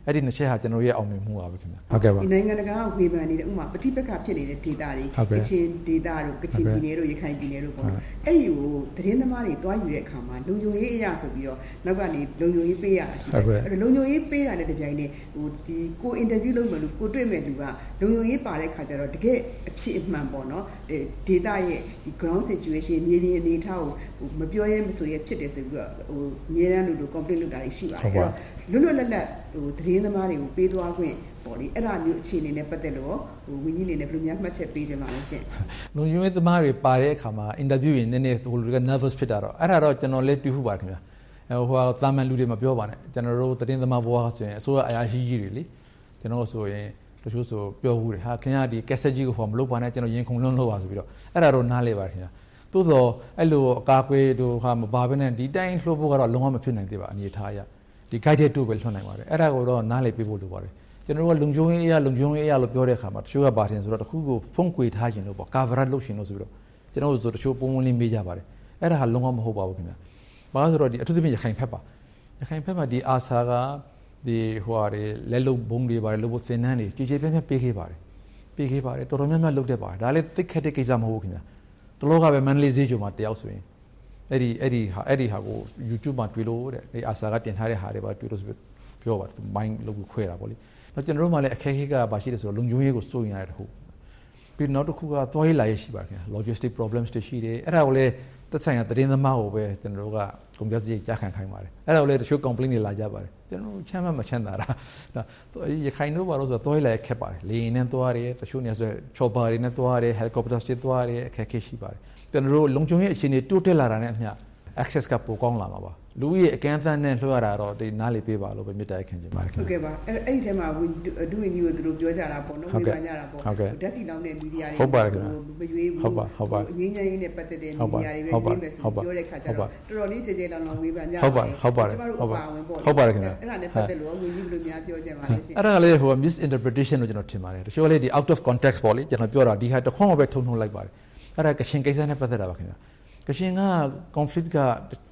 Speaker 10: အဲ့ဒီနှစ်ချက်ဟာကျွန်တော်ရဲ့အောင်မြင်မှုပါပဲခင်ဗျာဟုတ်ကဲ့ပါ
Speaker 9: ဒီနိုင်ငံတကာကဝေဖန်နေတဲ့ဥမာပဋိပက္ခဖြစ်နေတဲ့ဒေသတွေကချင်ဒေသတို့ကချင်ပြည်နယ်တို့ရခိုင်ပြည်နယ်တို့ပေါ့နော်အဲ့ဒီကိုသတင်းသမားတွေတွားယူတဲ့အခါမှာလုံခြုံရေးအရာဆိုပြီးတော့နောက်ကနေလုံခြုံရေးပေးရတာရှိတယ်အဲ့တော့လုံခြုံရေးပေးတာနဲ့တပြိုင်နက်ဟိုဒီကိုအင်တာဗျူးလုပ်မယ်လို့ကိုတွေ့မဲ့လူကလုံခြုံရေးပါတဲ့ခါကျတော့တကယ်အဖြစ်အမှန်ပေါ့နော်ဒေသရဲ့ဒီ ground situation မြေပြင်အနေအထားကိုဟိုမပြောရဲမဆိုရဲဖြစ်တယ်ဆိုပြီးတော့ဟိုအများအားလို့ complain လုပ်တာတွေရှိပါတယ်အဲ့တော့လွတ်လွတ်လပ်လပ်ဟိုသတင်းသမားတွေကိုပေးသွားခွင့်ပေါ့လေအဲ့ဒါမျိုးအခြေအနေနဲ့ပတ်သက်လို့ဟိုဝင်းကြီးနေနဲ့ဘယ်လိုများမှတ်ချက်ပေးကြမှာလဲရှင်
Speaker 10: လုံခြုံရေးသမားတွေပါတဲ့အခါမှာ interview ရင်နည်းနည်းဟိုလူက nervous ဖြစ်တာတော့အဲ့ဒါတော့ကျွန်တော်လည်းတွေ့ဖို့ပါခင်ဗျာဟိုဟာသာမန်လူတွေမပြောပါနဲ့ကျွန်တော်တို့သတင်းသမားဘဝဆိုရင်အစိုးရအရာရှိကြီးတွေလေကျွန်တော်ဆိုရင်တချို့ဆိုပြောဘူးတယ်ဟာခင်ဗျာဒီ cassette ကြီးကိုဟောမလုပ်ပါနဲ့ကျွန်တော်ရင်ခုန်လွန်းလို့ပါဆိုပြီးတော့အဲ့ဒါတော့နားလေပါခင်ဗျာသို့တော့အဲ့လိုအကာအကွယ်တို့ဟာမပါဘဲနဲ့ဒီတိုင်းလှုပ်ဖို့ကတော့လုံးဝမဖြစ်နိုင်သေးပါအနေထားအရဒီ guided tour ပဲလွှတ်နိုင်ပါတယ်အဲ့ဒါကိုတော့နားလေပေးဖို့လိုပါတယ်ကျွန်တော်တို့ကလုံခြုံရေးအရလုံခြုံရေးအရလို့ပြောတဲ့အခါမှာတချို့ကပါတင်ဆိုတော့တခုကိုဖုံးကွေထားခြင်းလို့ပေါ့ cover လုပ်ရှင်လို့ဆိုပြီးတော့ကျွန်တော်တို့ဆိုတချို့ပုံဝင်လေးမေးကြပါတယ်အဲ့ဒါဟာလုံးဝမဟုတ်ပါဘူးခင်ဗျာဘာလို့ဆိုတော့ဒီအထူးသဖြင့်ရခိုင်ဖက်ပါရခိုင်ဖက်မှာဒီအာဆာကဒီဟိုဟာတွေလက်လုံဘုံတွေပါတယ်လို့သင်တန်းတွေကြည်ကြည်ပြည့်ပြည့်ပေးခဲ့ပါတယ်ပေးခဲ့ပါတယ်တော်တော်များများလုပ်တတ်ပါတယ်ဒါလည်းသိခက်တဲ့ကိစ္စမဟုတ်ဘူးခင်ဗျာတလောကပဲမန်လေးဈေးကျော်မှာတယောက်ဆိုရင်အဲ့ဒီအဲ့ဒီဟာအဲ့ဒီဟာကို YouTube မှာတွေ့လို့တဲ့ဒီအာဆာကတင်ထားတဲ့ဟာတွေပါတွေ့လို့ဆိုပြီးပြောပါတယ် mind လုပ်ပြီးခွဲတာပေါ့လေတော့ကျွန်တော်တို့မှလည်းအခက်အခဲကဘာရှိလဲဆိုတော့လုံခြုံရေးကိုစိုးရင်ရတဲ့တခုပြီးနောက်တစ်ခုကသွားရေးလာရေးရှိပါခင်ဗျာ logistic problems တွေရှိတယ်အဲ့ဒါကိုလည်းသက်ဆိုင်ရာသတင်းသမားကိုပဲကျွန်တော်တို့ကကုန်ပြစရိတ်ကြားခံခိုင်းပါတယ်အဲ့ဒါကိုလည်းတချို့ complaint တွေလာကြပါတယ်ကျွန်တော်ချမ်းမမချမ်းသာတာရခိုင်တို့ဘာလို့ဆိုတော့သွားရေးလာရေးခက်ပါတယ်လေယာဉ်နဲ့သွားရတယ်တချို့နေဆို chopper တွေနဲ့သွားရတယ် helicopter တွေသွားရတယ်အခက်အခဲရှိပါတယ်ကျွန်တော်တို့လုံခြုံရေးအခြေအနေတိုးတက်လာတာနဲ့အမျှ access ကပိုကောင်းလာမှာပါလူရဲ့အကန့်အသတ်နဲ့လွှဲရတာတော့ဒီနားလေပေးပါလို့ပဲမြစ်တိုက်ခံချင်ပါတယ်
Speaker 9: ဟုတ်ကဲ့ပါအဲ့အဲ့ဒီထဲမှာဒုဝန်ကြီးကိုသူတို့ပြောကြတာပေါ့နော်ဝေဖန်ကြတာပေါ့ဓာတ်စီလောင်းတဲ့မီဒီယာတွေ
Speaker 10: ဟုတ်ပါတယ်ခင်ဗျာ
Speaker 9: မရွေးဘူးဟုတ်ပါဟုတ်ပါငင်းငင်းရေးနဲ့ပတ်သက်တဲ့မီဒီယာတွေပဲပြင်မယ်ဆိုပြောတဲ့ခါကျတော့တော်တော်လေးကြဲကြဲလောင်းလောင်းဝေဖန်ကြတယ်
Speaker 10: ဟုတ်ပါဟုတ်ပါတယ်
Speaker 9: ဟုတ်ပါ
Speaker 10: ဟုတ်ပါတယ်ခင်ဗျာ
Speaker 9: အဲ့ဒါနဲ့ပတ်သက်လို့ဝန်ကြီးဘယ်လိုများပြောချင်ပါလဲရှင်
Speaker 10: အဲ့ဒါလည်းဟို misinterpretation လို့ကျွန်တော်ထင်ပါတယ်တချို့လည်းဒီ out of context ပေါ့လေကျွန်တော်ပြောတာဒီဟာတခွန်းပဲထုံထုံလိုက်ပါတယ်အဲ့ဒါကရှင်ကိစ္စနဲ့ပတ်သက်တာပါခင်ဗျာကရှင်က conflict က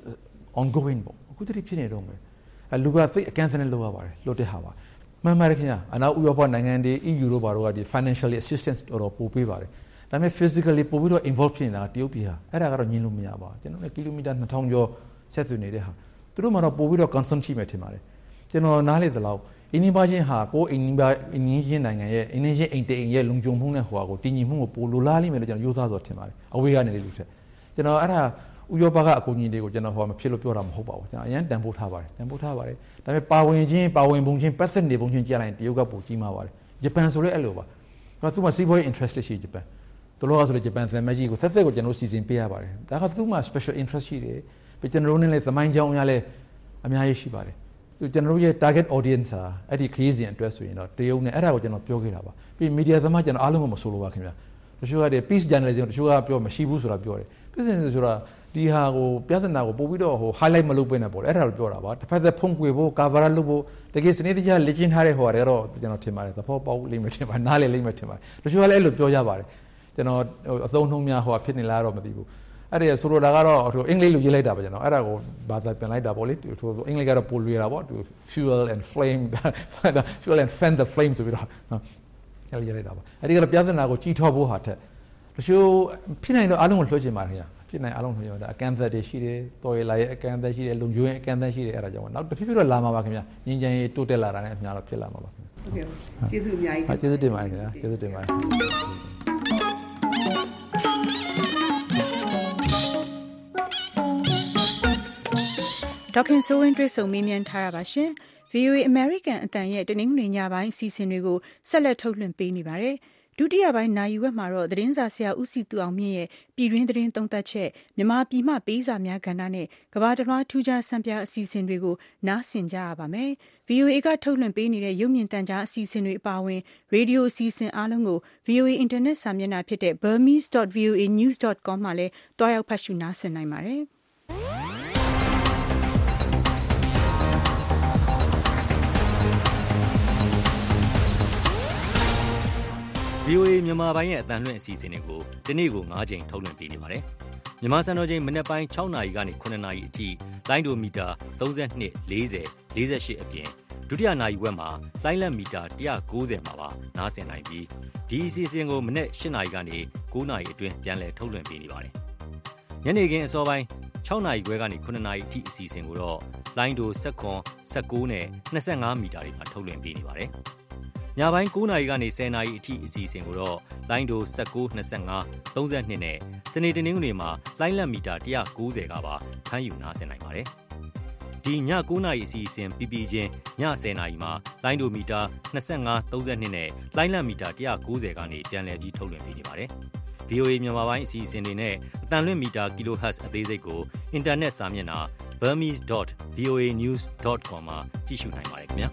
Speaker 10: ongoing ပေါ့အခုတည်းဖြစ်နေတော့မယ်အလူကသိအကန့်အသတ်နဲ့လုပ်ရပါတယ်လုပ်တဲ့ဟာပါမှန်ပါတယ်ခင်ဗျာအနောက်ဥရောပနိုင်ငံတွေ E U တို့ဘာတို့ကဒီ financially assistance တော့ပို့ပေးပါတယ်ဒါပေမဲ့ physically ပို့ပြီးတော့ involve ဖြစ်နေတာတရုတ်ပြည်ဟာအဲ့ဒါကတော့ညှင်းလို့မရပါဘူးကျွန်တော်လည်းကီလိုမီတာနှစ်ထောင်ကျော်ဆက်သွယ်နေတဲ့ဟာသူတို့မှတော့ပို့ပြီးတော့ concern ရှိမယ်ထင်ပါတယ်ကျွန်တော်နားလေသလောက်အင်းဒီဘာချင်းဟာကိုအင်းဒီဘာအင်းဒီချင်းနိုင်ငံရဲ့အင်းဒီချင်းအိမ်တိမ်ရဲ့လုံခြုံမှုနဲ့ဟိုဟာကိုတည်ငြိမ်မှုကိုပိုလိုလားလိမ့်မယ်လို့ကျွန်တော်ယူဆဆိုထင်ပါတယ်အဝေးကနေလေလူထက်ကျွန်တော်အဲ့ဒါဥရောပကအကူအညီတွေကိုကျွန်တော်ဟောမဖြစ်လို့ပြောတာမဟုတ်ပါဘူးကျွန်တော်အရင်တန်ဖိုးထားပါတယ်တန်ဖိုးထားပါတယ်ဒါပေမဲ့ပါဝင်ခြင်းပါဝင်ပုံချင်းပတ်သက်နေပုံချင်းကြားလိုက်တရုတ်ကပိုကြီးမှာပါတယ်ဂျပန်ဆိုလည်းအဲ့လိုပါဒါသူမှစီးပွားရေး interest ရှိဂျပန်တို့လို့ဆိုလည်းဂျပန်သံမကြီးကိုဆက်ဆက်ကိုကျွန်တော်စီစဉ်ပေးရပါတယ်ဒါကသူမှ special interest ရှိတယ်ပြီးကျွန်တော်တို့နဲ့လည်းသမိုင်းကြောင်းအရလည်းအများကြီးရှိပါတယ်သူကျွန်တော်တို့ရဲ့ target audience ဟာအဲ့ဒီခရီးစဉ်အတွက်ဆိုရင်တော့တရုတ်နဲ့အဲ့ဒါကိုကျွန်တော်ပြောခဲ့တာပါပြီး media သမားကျွန်တော်အားလုံးကိုမဆိုလိုပါခင်ဗျာတချို့ကဒီ peace journalism တချို့ကပြောမရှိဘူးဆိုတာပြောတယ် peace journalism ဆိုတာဒီဟာကိုပြဿနာကိုပို့ပြီးတော့ဟို highlight မလုပ်ပေးနဲ့ပေါ့အဲ့ဒါကိုပြောတာပါတစ်ဖက်သက်ဖုံးကွယ်ဖို့ cover လုပ်ဖို့တကယ်စနစ်တကျလေ့ကျင့်ထားတဲ့ဟိုဟာတွေတော့ကျွန်တော်ထင်ပါတယ်သဘောပေါက်လိမ့်မယ်ထင်ပါတယ်နားလည်လိမ့်မယ်ထင်ပါတယ်တချို့ကလည်းအဲ့လိုပြောကြပါတယ်ကျွန်တော်အသုံးနှုန်းများဟိုဟာဖြစ်နေလားတော့မသိဘူးအဲ့ဒါဆိုလိုတာကတော့ဟိုအင်္ဂလိပ်လိုရေးလိုက်တာပါကျွန်တော်အဲ့ဒါကိုဘာသာပြန်လိုက်တာပေါ့လေဟိုအင်္ဂလိပ်ကတော့ပိုလွယ်တာပေါ့ fuel and flame fuel and fan the flame ဆိုပြီးတော့နော်အဲ့လိုရေးလိုက်တာပါအဲ့ဒီကတော့ပြဿနာကိုကြီးထွားဖို့ဟာထက်တချို့ဖြစ်နိုင်တော့အားလုံးကိုလွှဲချင်ပါတယ်ခင်ဗျာဖြစ်နိုင်အားလုံးလွှဲချင်တာအကန့်အသတ်တွေရှိတယ်တော်ရလာရဲ့အကန့်အသတ်ရှိတယ်လုံခြုံရေးအကန့်အသတ်ရှိတယ်အဲ့ဒါကြောင့်နောက်တစ်ဖြည်းဖြည်းတော့လာမှာပါခင်ဗျာငင်းချင်ရေးတိုးတက်လာတာနဲ့အများတော့ဖြစ်လာမှာပါခင်ဗျာ
Speaker 9: ဟုတ်ကဲ့ကျေးဇူးအများကြီး
Speaker 10: ကျေးဇူးတင်ပါတယ်ခင်ဗျာကျေးဇူးတင်ပါတယ်
Speaker 2: ဒေါခင်စိုးဝင်းတွေ့ဆုံမေးမြန်းထားရပါရှင် ဗွီအိုအေ American အတန်ရဲ့တနင်္ဂနွေညပိုင်းအစီအစဉ်တွေကိုဆက်လက်ထုတ်လွှင့်ပေးနေပါတယ်ဒုတိယပိုင်းနာရီဝက်မှာတော့သတင်းစာဆရာဦးစီသူအောင်မြင့်ရဲ့ပြည်တွင်းသတင်းသုံးသပ်ချက်မြန်မာပြည်မှပေးစာများကဏ္ဍနဲ့ကမ္ဘာတစ်လွှားထူးခြားဆန်းပြအစီအစဉ်တွေကိုနားဆင်ကြရပါမယ်။ ဗွီအိုအေကထုတ်လွှင့်ပေးနေတဲ့ရုပ်မြင်သံကြားအစီအစဉ်တွေအပါအဝင်ရေဒီယိုအစီအစဉ်အားလုံးကို ဗွီအိုအေ အင်တာနက်စာမျက်နှာဖြစ်တဲ့ burmese dot v o a news dot com မှာလည်းတွားရောက်ဖတ်ရှုနားဆင်နိုင်ပါတယ်။
Speaker 11: ဗွီအိုအေမြန်မာပိုင်းရဲ့အသံလွှင့်အစီအစဉ်တွေကိုဒီနေ့ကို၅ချိန်ထုတ်လွှင့်ပေးနေပါတယ်။မြန်မာစံတော်ချိန်မနက်ပိုင်း၆နာရီကနေ၇နာရီအထိလိုင်းဒိုမီတာ၃၂ ၄၀ ၄၈အပြင်ဒုတိယနာရီဝက်မှာလိုင်းလံမီတာone ninetyမှာပါနားဆင်နိုင်ပြီးဒီအစီအစဉ်ကိုမနေ့eightနာရီကနေnineနာရီအတွင်းပြန်လည်ထုတ်လွှင့်ပေးနေပါတယ်။ညနေခင်းအစောပိုင်းsixနာရီခွဲကနေnineနာရီအထိအစီအစဉ်ကိုတော့လိုင်းတိုseven, nineteenနဲ့twenty-fiveမီတာတွေမှာထုတ်လွှင့်ပေးနေပါတယ်။ညပိုင်းnineနာရီကနေtenနာရီအထိအစီအစဉ်ကိုတော့လိုင်းတိုnineteen, twenty-five, thirty-twoနဲ့စနေတနင်္ဂနွေမှာလိုင်းလံမီတာone ninetyကပါဖမ်းယူနားဆင်နိုင်ပါတယ်။ဒီညnineနာရီအစီအစဉ်ပြီးပြီးချင်းညtenနာရီမှာလိုင်းတိုမီတာtwenty-five, thirty-twoနဲ့လိုင်းလံမီတာone ninetyကနေပြန်လည်ပြီးထုတ်လွှင့်ပေးနေပါတယ်။ V O A မြန်မာပိုင်းအစီအစဉ်တွေနဲ့အတန်လွင့်မီတာ kilohertz အသေးစိတ်ကိုအင်တာနက်စာမျက်နှာ burmese dot v o a news dot com မှာကြည့်ရှုနိုင်ပါတယ်ခင်ဗျာ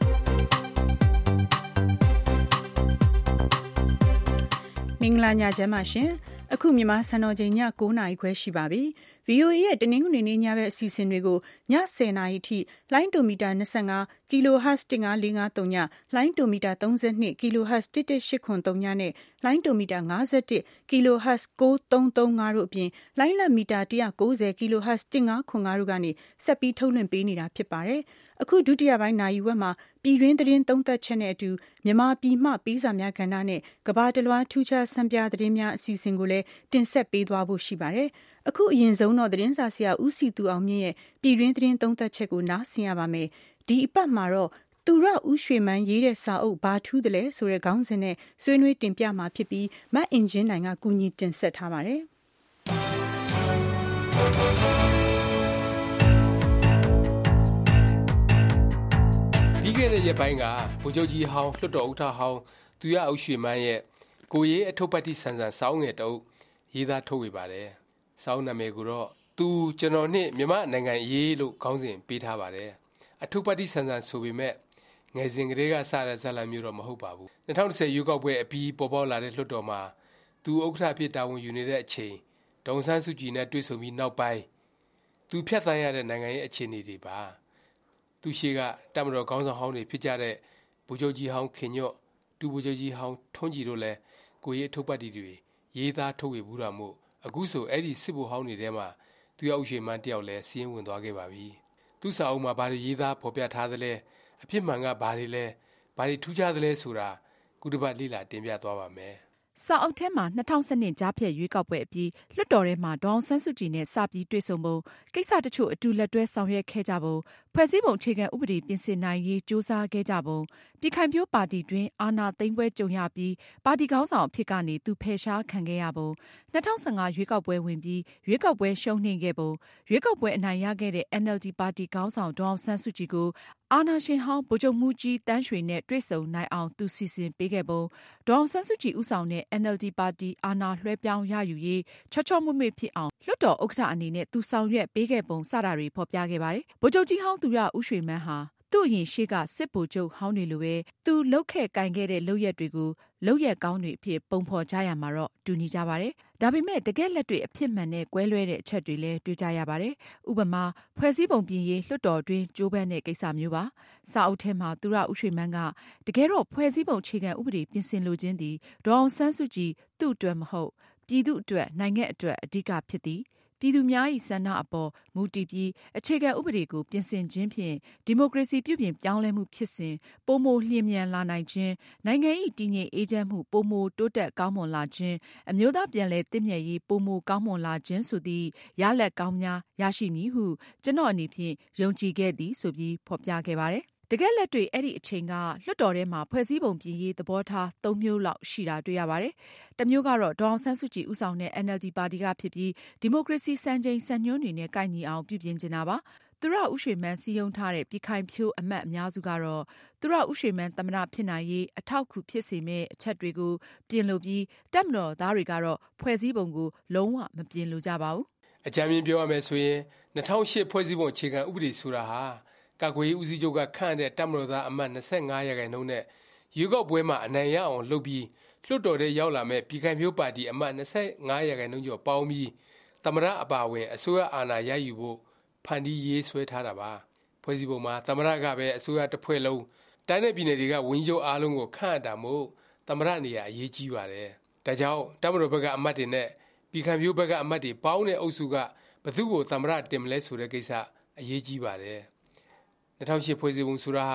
Speaker 2: မင်္ဂလာညချမ်းပါရှင်အခုမြန်မာစံတော်ချိန်ညnineနာရီခွဲရှိပါပြီ V O A ရဲ့တနင်္ဂနွေနေ့ညဘက်အစီအစဉ်တွေကိုညtenနာရီထိလိုင်းတိုမီတာtwenty-five ကီလိုဟတ်ဇ်one five four fiveညလိုင်းတိုမီတာthirty-twoကီလိုဟတ်ဇ်one one eight three threeညနဲ့လိုင်းတိုမီတာfifty-oneကီလိုဟတ်ဇ်nine three three fiveတို့အပြင်လိုင်းလံမီတာone ninetyကီလိုဟတ်ဇ်one five five fiveတို့ကနေဆက်ပြီးထုတ်လွှင့်ပေးနေတာဖြစ်ပါတယ်အခုဒုတိယပိုင်းနာရီဝက်မှာပြည်တွင်းသတင်းသုံးသပ်ချက်နဲ့အတူမြန်မာပြည်မှပေးစာများကဏ္ဍနဲ့ကမ္ဘာတလွှားထူးခြားဆန်းပြသတင်းများအစီအစဉ်ကိုလည်းတင်ဆက်ပေးသွားဖို့ရှိပါတယ်အခုအရင်ဆုံးတော့သတင်းစာဆရာဦးစီသူအောင်မြင့်ရဲ့ပြည်တွင်းသတင်းသုံးသပ်ချက်ကိုနားဆင်ရပါမယ်ဒီအပတ်မှာတော့သူရဦးရွှေမန်းရေးတဲ့စာအုပ်ဘာထူးတယ်လဲဆိုတဲ့ခေါင်းစဉ်နဲ့ဆွေးနွေးတင်ပြမှာဖြစ်ပြီးမတ်အင်ဂျင်နိုင်ကကူညီတင်ဆက်ထားပါတယ်
Speaker 12: ပြီးခဲ့တဲ့ရက်ပိုင်းကဗိုလ်ချုပ်ကြီးဟောင်းလွှတ်တော်ဥက္ကဋ္ဌဟောင်းသူရဦးရွှေမန်းရဲ့ကိုရေးအထုပ်ပတ်တိဆန်ဆန်စောင်းငယ်တုပ်ရေးသားထုတ်ဝေပါတယ်စောင်းနာမည်ကိုတော့သူကျွန်တော်နှင့်မြမနိုင်ငံရေးလို့ခေါင်းစဉ်ပေးထားပါတယ်အထုပ်ပတ်တိဆန်ဆန်ဆိုပေမဲ့ငယ်စဉ်ကလေးကစတဲ့ဇာတ်လမ်းမျိုးတော့မဟုတ်ပါဘူးtwenty tenရွေးကောက်ပွဲအပြီးပေါ်ပေါက်လာတဲ့လွှတ်တော်မှာသူဥက္ကဋ္ဌဖြစ်တာဝန်ယူနေတဲ့အချိန်ဒေါ်ဆန်းစုကြည်နဲ့တွေ့ဆုံပြီးနောက်ပိုင်းသူဖြတ်သန်းရတဲ့နိုင်ငံရေးအခြေအနေတွေပါသူရှိကတမတော်ခေါင်းဆောင်ဟောင်းတွေဖြစ်ကြတဲ့ဗိုလ်ချုပ်ကြီးဟောင်းခင်ညွတ်တူဗိုလ်ချုပ်ကြီးဟောင်းထွန်းကြည်တို့လည်းကိုရေးထုတ်ပတ်တီတွေရေးသားထုတ်ဝေဘူးတာမို့အခုဆိုအဲ့ဒီစစ်ဗိုလ်ဟောင်းတွေထဲမှာသူရဦးရွှေမန်းတယောက်လည်းစီးရင်ဝင်သွားခဲ့ပါပြီသူစာအုပ်မှာဘာတွေရေးသားဖော်ပြထားသလဲအဖြစ်မှန်ကဘာတွေလဲဘာတွေထူးခြားသလဲဆိုတာကုတပတ်လိလာတင်ပြသွားပါမယ်
Speaker 13: စာအုပ်ထဲမှာtwenty tenကြားဖြတ်ရွေးကောက်ပွဲအပြီးလွှတ်တော်ထဲမှာဒေါ်အောင်ဆန်းစုကြည်နဲ့စပြီးတွေ့ဆုံပုံကိစ္စတချို့အတူလက်တွဲဆောင်ရွက်ခဲ့ကြပုံဖွဲ့စည်းပုံအခြေခံဥပဒေပြင်ဆင်နိုင်ရေးကြိုးစားခဲ့ကြပုံပြည်ခိုင်ဖြိုးပါတီတွင်အာဏာသိမ်းပွဲကြုံရပြီးပါတီခေါင်းဆောင်အဖြစ်ကနေသူဖယ်ရှားခံခဲ့ရပုံtwenty fifteenရွေးကောက်ပွဲဝင်ပြီးရွေးကောက်ပွဲရှုံးနိမ့်ခဲ့ပုံရွေးကောက်ပွဲအနိုင်ရခဲ့တဲ့ N L D ပါတီခေါင်းဆောင်ဒေါ်အောင်ဆန်းစုကြည်ကိုအာဏာရှင်ဟောင်းဗိုလ်ချုပ်မှူးကြီးတန်းရွှေနဲ့တွေ့ဆုံနိုင်အောင်သူစီစဉ်ပေးခဲ့ပုံဒေါ်အောင်ဆန်းစုကြည်ဦးဆောင်တဲ့ N L D ပါတီအာဏာလွှဲပြောင်းရယူရေးချောချောမွေ့မွေ့ဖြစ်အောင်လွှတ်တော်ဥက္ကဋ္ဌအနေနဲ့သူဆောင်ရွက်ပေးခဲ့ပုံစတာတွေဖော်ပြခဲ့ပါတယ်ဗိုလ်ချုပ်ကြီးဟောင်းသူရဦးရွှေမန်းဟာသူ့အရင်ရှေ့ကစစ်ဗိုလ်ချုပ်ဟောင်းတွေလိုပဲသူလှုပ်ခဲ့ကိုင်ခဲ့တဲ့လုပ်ရက်တွေကိုလုပ်ရက်ကောင်းတွေအဖြစ်ပုံဖော်ကြရမှာတော့တူညီကြပါတယ်ဒါပေမဲ့တကယ်လက်တွေ့အဖြစ်မှန်နဲ့ကွဲလွဲတဲ့အချက်တွေလည်းတွေ့ကြရပါတယ်ဥပမာဖွဲ့စည်းပုံပြင်ရေးလွှတ်တော်တွင်ကြိုးပမ်းတဲ့ကိစ္စမျိုးပါစာအုပ်ထဲမှာသူရဦးရွှေမန်းကတကယ်တော့ဖွဲ့စည်းပုံအခြေခံဥပဒေပြင်ဆင်လိုခြင်းသည်ဒေါ်အောင်ဆန်းစုကြည်သူ့အတွက်မဟုတ်ပြည်သူအတွက်နိုင်ငံအတွက်အဓိကဖြစ်သည်ပြည်သူများ၏ဆန္ဒအပေါ်မူတည်ပြီးအခြေခံဥပဒေကိုပြင်ဆင်ခြင်းဖြင့်ဒီမိုကရေစီပြုပြင်ပြောင်းလဲမှုဖြစ်စဉ်ပိုမိုလျင်မြန်လာနိုင်ခြင်းနိုင်ငံ၏တည်ငြိမ်အေးချမ်းမှုပိုမိုတိုးတက်ကောင်းမွန်လာခြင်းအမျိုးသားပြန်လည်သင့်မြတ်ရေးပိုမိုကောင်းမွန်လာခြင်းဆိုသည့်ရလဒ်ကောင်းများရရှိမည်ဟုကျွန်တော်အနေဖြင့်ယုံကြည်ခဲ့သည်ဆိုပြီးဖော်ပြခဲ့ပါတယ်တကယ်လက်တွေ့အဲ့ဒီအချိန်ကလွှတ်တော်ထဲမှာဖွဲ့စည်းပုံပြင်ရေးသဘောထားသုံးမျိုးလောက်ရှိတာတွေ့ရပါတယ်။တစ်မျိုးကတော့ဒေါ်အောင်ဆန်းစုကြည်ဦးဆောင်တဲ့ N L D ပါတီကဖြစ်ပြီးဒီမိုကရေစီစံချိန်စံညွှန်းတွေနဲ့ကိုက်ညီအောင်ပြုပြင်ချင်တာပါ။သူရဦးရွှေမန်းစီယုံထားတဲ့ပြည်ခိုင်ဖြိုးအမတ်အများစုကတော့သူရဦးရွှေမန်းသမ္မတဖြစ်နိုင်ရေးအထောက်အကူဖြစ်စေမယ့်အချက်တွေကိုပြင်လို့ပြီးတပ်မတော်သားတွေကတော့ဖွဲ့စည်းပုံကိုလုံးဝမပြင်လို့ကြပါဘူး
Speaker 12: ။အကြမ်းမြင်ပြောရမယ်ဆိုရင်two thousand eightဖွဲ့စည်းပုံအခြေခံဥပဒေဆိုတာဟာကာကွယ်ရေးဦးစီးချုပ်ကခန့်တဲ့တပ်မတော်သားအမတ်twenty-fiveရာခိုင်နှုန်းနဲ့ရွေးကောက်ပွဲမှာအနိုင်ရအောင်လုပ်ပြီးလွှတ်တော်ထဲရောက်လာမဲ့ပြည်ခိုင်ဖြိုးပါတီအမတ်twenty-fiveရာခိုင်နှုန်းကျော်ပေါင်းပြီးသမ္မတအပါအဝင်အစိုးရအာဏာရယူဖို့ဖန်တီးရေးဆွဲထားတာပါဖွဲ့စည်းပုံမှာသမ္မတကပဲအစိုးရတစ်ဖွဲ့လုံးတိုင်းနယ်ပြည်နယ်တွေကဝန်ကြီးချုပ်အားလုံးကိုခန့်အပ်တာမို့သမ္မတနေရာအရေးကြီးပါတယ်ဒါကြောင့်တပ်မတော်ဘက်ကအမတ်တွေနဲ့ပြည်ခိုင်ဖြိုးဘက်ကအမတ်တွေပေါင်းတဲ့အုပ်စုကဘယ်သူ့ကိုသမ္မတတင်မလဲဆိုတဲ့ကိစ္စအရေးကြီးပါတယ်two thousand eightဖွဲ့စည်းပုံဆိုတာဟာ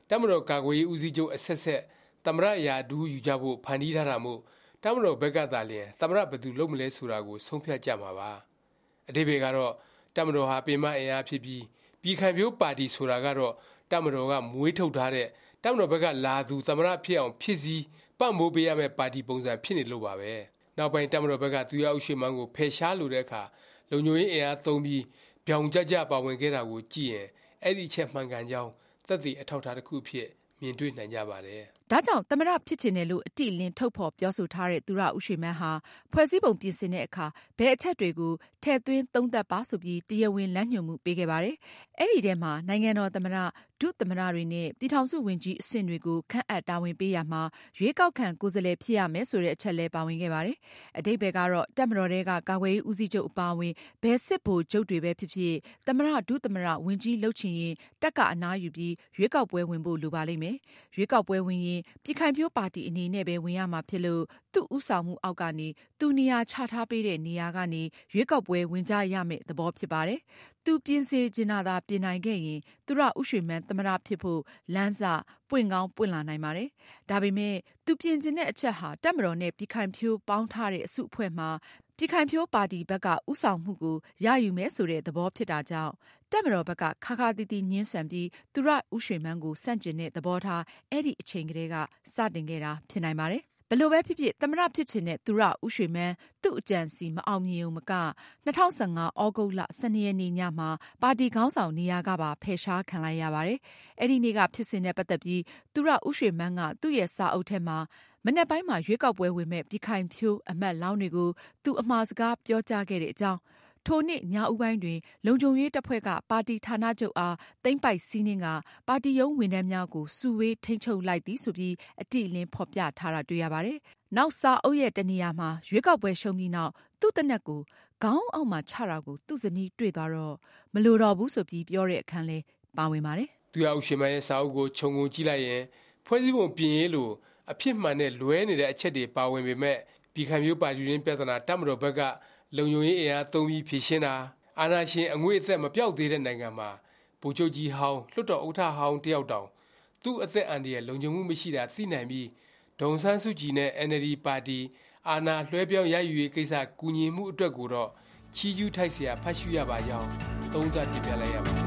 Speaker 12: တပ်မတော်ကာကွယ်ရေးဦးစီးချုပ်အဆက်ဆက်သမ္မတရာဒူးယူကြဖို့ဖန်တီးထားတာမို့တပ်မတော်ဘက်ကသာလျှင်သမ္မတဘယ်သူလုပ်မလဲဆိုတာကိုဆုံးဖြတ်ကြမှာပါအဓိပ္ပာယ်ကတော့တပ်မတော်ဟာပင်မအင်အားဖြစ်ပြီးပြည်ခိုင်ဖြိုးပါတီဆိုတာကတော့တပ်မတော်ကမွေးထုတ်ထားတဲ့တပ်မတော်ဘက်ကလာသူသမ္မတဖြစ်အောင်ဖြစ်စည်းပံ့ပိုးပေးရမယ့်ပါတီပုံစံဖြစ်နေလို့ပါပဲနောက်ပိုင်းတပ်မတော်ဘက်ကသူရအုပ်ရှိမှန်းကိုဖယ်ရှားလိုတဲ့အခါလုံခြုံရေးအင်အားသုံးပြီးပြောင်ကြကြပါဝင်ခဲ့တာကိုကြည့်ရင်အဲ့ဒီချက်မှန်ကန်ကြောင်းသက်သေအထောက်အထားတစ်ခုဖြစ်မြင်တွေ့နိုင်ကြပါတယ်
Speaker 13: ဒါကြောင့်သမ္မတဖြစ်ချင်တယ်လို့အတိအလင်းထုတ်ဖော်ပြောဆိုထားတဲ့သူရဦးရွှေမန်းဟာဖွဲ့စည်းပုံပြင်ဆင်တဲ့အခါဘယ်အချက်တွေကိုထည့်သွင်းသုံးသပ်ပါဆိုပြီးတရားဝင်လမ်းညွှန်မှုပေးခဲ့ပါတယ်။အဲ့ဒီထဲမှာနိုင်ငံတော်သမ္မတဒုသမ္မတတွေနဲ့ပြည်ထောင်စုဝန်ကြီးအဆင့်တွေကိုခန့်အပ်တာဝန်ပေးရမှာရွေးကောက်ခံကိုယ်စားလှယ်ဖြစ်ရမယ်ဆိုတဲ့အချက်လည်းပါဝင်ခဲ့ပါတယ်။အဓိပ္ပာယ်ကတော့တပ်မတော်တွေကကာကွယ်ရေးဦးစီးချုပ်အပါအဝင်ဘယ်စစ်ဗိုလ်ချုပ်တွေပဲဖြစ်ဖြစ်သမ္မတဒုသမ္မတဝန်ကြီးလုပ်ချင်ရင်တက်ကအနားယူပြီးရွေးကောက်ပွဲဝင်ဖို့လိုပါလိမ့်မယ်။ရွေးကောက်ပွဲဝင်ရင်ပြည်ခိုင်ဖြိုးပါတီအနေနဲ့ပဲဝင်ရမှာဖြစ်လို့သူ့ဥဆောင်မှုအောက်ကနေသူနေရာချထားပေးတဲ့နေရာကနေရွေးကောက်ပွဲဝင်ကြရမယ့်သဘောဖြစ်ပါတယ်။သူပြင်စေချင်တာသာပြင်နိုင်ခဲ့ရင်သူရဦးရွှေမန်းသမ္မတဖြစ်ဖို့လမ်းစပွင့်ကောင်းပွင့်လာနိုင်ပါတယ်။ဒါပေမဲ့သူပြင်ချင်တဲ့အချက်ဟာတပ်မတော်နဲ့ပြည်ခိုင်ဖြိုးပေါင်းထားတဲ့အစုအဖွဲ့မှာပြည်ခိုင်ဖြိုးပါတီဘက်ကဥဆောင်မှုကိုရယူမယ်ဆိုတဲ့သဘောဖြစ်တာကြောင့်တပ်မတော်ဘက်ကခါခါတီတီညှင်းဆန်ပြီးသူရဦးရွှေမန်းကိုစန့်ကျင်တဲ့သဘောထားအဲ့ဒီအချိန်ကလေးကစတင်ခဲ့တာဖြစ်နိုင်ပါတယ်။ဘယ်လိုပဲဖြစ်ဖြစ်သမ္မတဖြစ်ချင်တဲ့သူရဦးရွှေမန်းသူ့အကြံစီမအောင်မြင်ုံမက၂၀၁၅ဩဂုတ်လ၁၂ရက်နေ့ညမှာပါတီခေါင်းဆောင်နေရာကပါဖယ်ရှားခံလိုက်ရပါတယ်။အဲ့ဒီနေ့ကဖြစ်စဉ်နဲ့ပတ်သက်ပြီးသူရဦးရွှေမန်းကသူ့ရဲ့စာအုပ်ထဲမှာမနက်ပိုင်းမှာရွေးကောက်ပွဲဝင်မဲ့ပြည်ခိုင်ဖြိုးအမတ်လောင်းတွေကိုသူအမှားစကားပြောကြားခဲ့တဲ့အကြောင်းထိုနေ့ညဦးပိုင်းတွင်လုံခြုံရေးတပ်ဖွဲ့ကပါတီဌာနချုပ်အားသိမ်းပိုက်စီးနင်းကပါတီရုံးဝန်ထမ်းများကိုစုဝေးထိန်းချုပ်လိုက်သည်ဆိုပြီးအတိအလင်းဖော်ပြထားတာတွေ့ရပါတယ်။နောက်စာအုပ်ရဲ့တနေရာမှာရွေးကောက်ပွဲရှုံးပြီးနောက်သူ့တနက်ကိုခေါင်းအောက်မှာချတာကိုသူ့ဇနီးတွေ့သွားတော့မလိုတော့ဘူးဆိုပြီးပြောတဲ့အခန်းလေးပါဝင်ပါတယ်
Speaker 12: ။သူရဦးရွှေမန်းရဲ့စာအုပ်ကိုခြုံငုံကြည့်လိုက်ရင်ဖွဲ့စည်းပုံပြင်ရေးလို့အဖြစ်မှန်နဲ့လွဲနေတဲ့အချက်တွေပါဝင်ပေမဲ့ပြည်ခိုင်ဖြိုးပါတီရင်းပြဿနာတပ်မတော်ဘက်ကလုံခြုံရေးအင်အားသုံးပြီးဖြေရှင်းတာအာဏာရှင်အငွေ့အသက်မပြောက်သေးတဲ့နိုင်ငံမှာဗိုလ်ချုပ်ကြီးဟောင်းလွှတ်တော်ဥက္ကဋ္ဌဟောင်းတယောက်တောင်သူ့အသက်အန္တရာယ်လုံခြုံမှုမရှိတာသိနိုင်ပြီးဒေါ်ဆန်းစုကြည်နဲ့ အန် အယ်လ် ဒီ ပါတီအာဏာလွှဲပြောင်းရယူရေးကိစ္စကူညီမှုအတွက်ကိုတော့ချီးကျူးထိုက်เสียဖတ်ရှုရပါကြောင်းသုံးသပ်တင်ပြလိုက်ရပါတယ်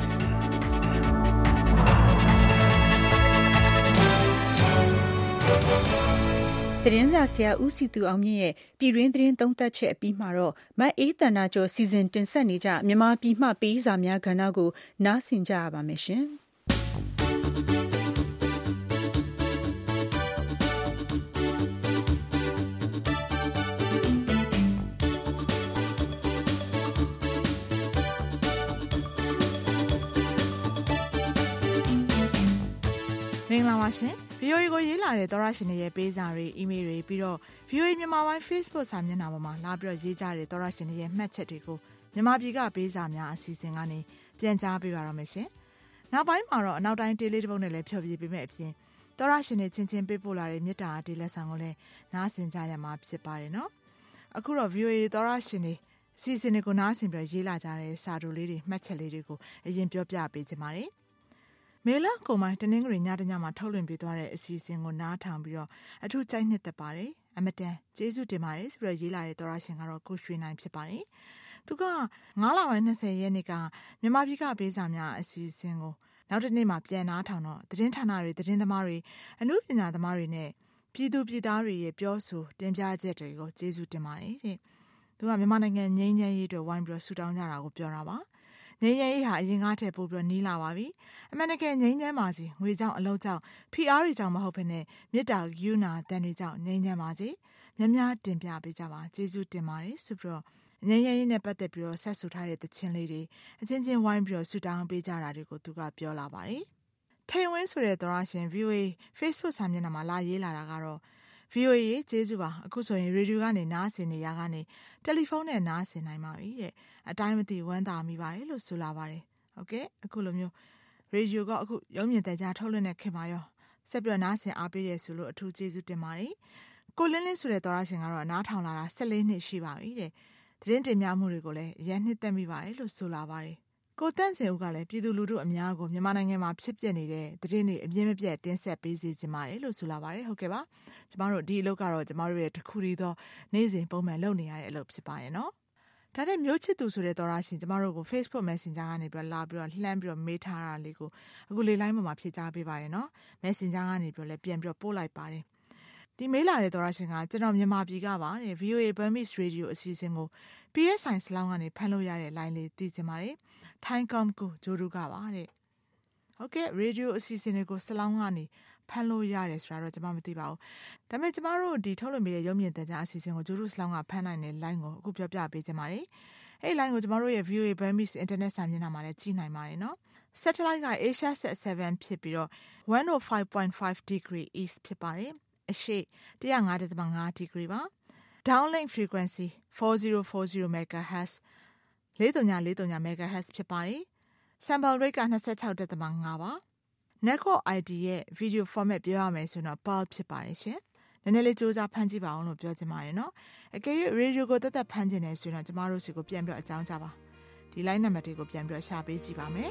Speaker 2: သတင်းစာဆရာဦးစီသူအောင်မြင့်ရဲ့ပြည်တွင်းသတင်းသုံးသပ်ချက်အပြီးမှာတော့မတ်အေးတန်နာကျော်စီစဉ်တင်ဆက်နေကြမြန်မာပြည်မှပေးစာများကဏ္ဍကိုနားဆင်ကြရပါမယ်ရှင်။
Speaker 6: မင်္ဂလာပါရှင်။ ဗီအိုအေ ကိုရေးလာတဲ့သောရရှင်တွေရဲ့ပေးစာတွေအီးမေးလ်တွေပြီးတော့ ဗီအိုအေ မြန်မာပိုင်း Facebook စာမျက်နှာပေါ်မှာလာပြီးတော့ရေးကြတဲ့သောရရှင်တွေရဲ့မှတ်ချက်တွေကိုမြန်မာပြည်ကပေးစာများအစီအစဉ်ကနေပြန်ကြားပေးပါရမယ်ရှင်။နောက်ပိုင်းမှာတော့အနောက်တိုင်းတေးလေးတစ်ပုဒ်နဲ့လည်းဖြောပြပေးမယ့်အပြင်သောရရှင်တွေချင်းချင်းပေးပို့လာတဲ့မေတ္တာတေးလက်ဆောင်ကိုလည်းနားဆင်ကြရမှာဖြစ်ပါတယ်နော်။အခုတော့ ဗီအိုအေ သောရရှင်တွေအစီအစဉ်တွေကိုနားဆင်ပြီးရေးလာကြတဲ့စာတူလေးတွေမှတ်ချက်လေးတွေကိုအရင်ပြောပြပေးချင်ပါတယ်။မေလကုံပိုင်းတနင်္ဂနွေညတညမှာထုတ်လွှင့်ပေးသွားတဲ့အစီအစဉ်ကိုနားထောင်ပြီးတော့အထူးကြိုက်နှစ်သက်ပါတယ်အမတန်ကျေးဇူးတင်ပါတယ်ဆိုပြီးတော့ရေးလာတဲ့သောရရှင်ကတော့ကိုရွှေနိုင်ဖြစ်ပါတယ်သူကငါးလပိုင်း၂၀ရက်နေ့ကမြန်မာပြည်ကပေးစာများအစီအစဉ်ကိုနောက်တစ်နေ့မှာပြန်နားထောင်တော့သတင်းဌာနတွေသတင်းသမားတွေအမှုပညာသမားတွေနဲ့ပြည်သူပြည်သားတွေရဲ့ပြောဆိုတင်ပြချက်တွေကိုကျေးဇူးတင်ပါတယ်တဲ့သူကမြန်မာနိုင်ငံငြိမ်းချမ်းရေးအတွက်ဝိုင်းပြီးတော့ဆူတောင်းကြတာကိုပြောတာပါငြိမ်းချမ်းရေးဟာအရင်ကထက်ပိုပြီးတော့နီးလာပါပြီအမှန်တကယ်ငြိမ်းချမ်းပါစေငွေကြောင့်အလုပ်ကြောင့်ဖိအားတွေကြောင့်မဟုတ်ဘဲနဲ့မေတ္တာကရုဏာတန်တွေကြောင့်ငြိမ်းချမ်းပါစေများများတင်ပြပေးကြပါကျေးဇူးတင်ပါတယ်ဆိုပြီးတော့ငြိမ်းချမ်းရေးနဲ့ပတ်သက်ပြီးတော့ဆက်ဆူထားတဲ့သချင်းလေးတွေအချင်းချင်းဝိုင်းပြီးတော့ဆူတောင်းပေးကြတာတွေကိုသူကပြောလာပါတယ်ထိန်ဝင်းဆိုတဲ့သောရရှင် ဗီအိုအေ Facebook စာမျက်နှာမှာလာရေးလာတာကတော့ ဗီအိုအေ ကျေးဇူးပါအခုဆိုရင်ရေဒီယိုကနေနားဆင်နေရကနေတယ်လီဖုန်းနဲ့နားဆင်နိုင်ပါပြီတဲ့အတိုင်းမသိဝမ်းသာမိပါတယ်လို့ဆိုလာပါတယ်ဟုတ်ကဲ့အခုလိုမျိုးရေဒီယိုကအခုရုံးမြင်တဲ့ကြားထုတ်လွှင့်နေခင်ပါရောဆက်ပြီးတော့နားဆင်အားပေးရဆိုလို့အထူးကျေးဇူးတင်ပါတယ်ကိုလင်းလင်းဆိုတဲ့သောရရှင်ကတော့နားထောင်လာတာ၁၄နှစ်ရှိပါပြီတဲ့သတင်းတင်ပြမှုတွေကိုလည်းအရင်နှစ်သက်မိပါတယ်လို့ဆိုလာပါတယ်ကိုတန့်စင်ဦးကလည်းပြည်သူလူထုအများကိုမြန်မာနိုင်ငံမှာဖြစ်ပျက်နေတဲ့သတင်းတွေအပြင်းမပြတ်တင်ဆက်ပေးစီခြင်းပါတယ်လို့ဆိုလာပါတယ်ဟုတ်ကဲ့ပါကျမတို့ဒီအလုပ်ကတော့ကျမတို့ရဲ့တစ်ခုတည်းသောနေ့စဉ်ပုံမှန်လုပ်နေရတဲ့အလုပ်ဖြစ်ပါတယ်နော်ဒါနဲ့မျိုးချစ်သူဆိုတဲ့သောရရှင်ကျမတို့ကို Facebook Messenger ကနေပြီးလာပြီးတော့လှမ်းပြီးတော့မေးထားတာလေးကိုအခုလေးလိုင်းပေါ်မှာဖြေကြားပေးပါတယ်နော် Messenger ကနေပြီးတော့လည်းပြန်ပြီးတော့ပို့လိုက်ပါတယ်ဒီမေးလာတဲ့သောရရှင်ကကျွန်တော်မြန်မာပြည်ကပါတဲ့ ဗီ အို အေ Burmese Radio အစီအစဉ်ကို ပီ အက်စ် အိုင် စလောင်းကနေဖမ်းလို့ရတဲ့ line လေးသိချင်ပါတယ်ထိုင်းကောမ်ကိုဂျိုဒူကပါတဲ့ဟုတ်ကဲ့ radio အစီအစဉ်တွေကိုစလောင်းကနေဖမ်းလို့ရတယ်ဆိုတာတော့ကျွန်မမသိပါဘူးဒါပေမဲ့ကျမတို့ဒီထုတ်လွှင့်ပေးတဲ့ရုပ်မြင်သံကြားအစီအစဉ်ကိုဂျိုဒူစလောင်းကဖမ်းနိုင်တဲ့ line ကိုအခုပြောပြပေးချင်ပါတယ်အဲ့ line ကိုကျမတို့ရဲ့ ဗီ အို အေ Burmese internet စာမျက်နှာမှာလည်းကြည့်နိုင်ပါတယ်နော် satellite က Asia Sat 7ဖြစ်ပြီးတော့ one oh five point five degree east ဖြစ်ပါတယ်အရှေ့one oh five point five degree ပါ downlink frequency forty forty megahertz four thousand four hundred megahertz ဖြစ်ပါတယ် sample rate ကtwenty-six point five ပါ network ไอ ดี ရဲ့ video format ပြောရမယ်ဆိုတော့ P A L ဖြစ်ပါတယ်ရှင်နည်းနည်းလေးစူးစမ်းဖမ်းကြည့်ပါအောင်လို့ပြောချင်ပါတယ်နော်အကယ်၍ radio ကိုတက်တက်ဖမ်းချင်တယ်ဆိုတော့ကျမတို့စီကိုပြန်ပြီးတော့အကြောင်းကြားပါဒီ line number တွေကိုပြန်ပြီးတော့ရှာပေးကြည့်ပါမယ်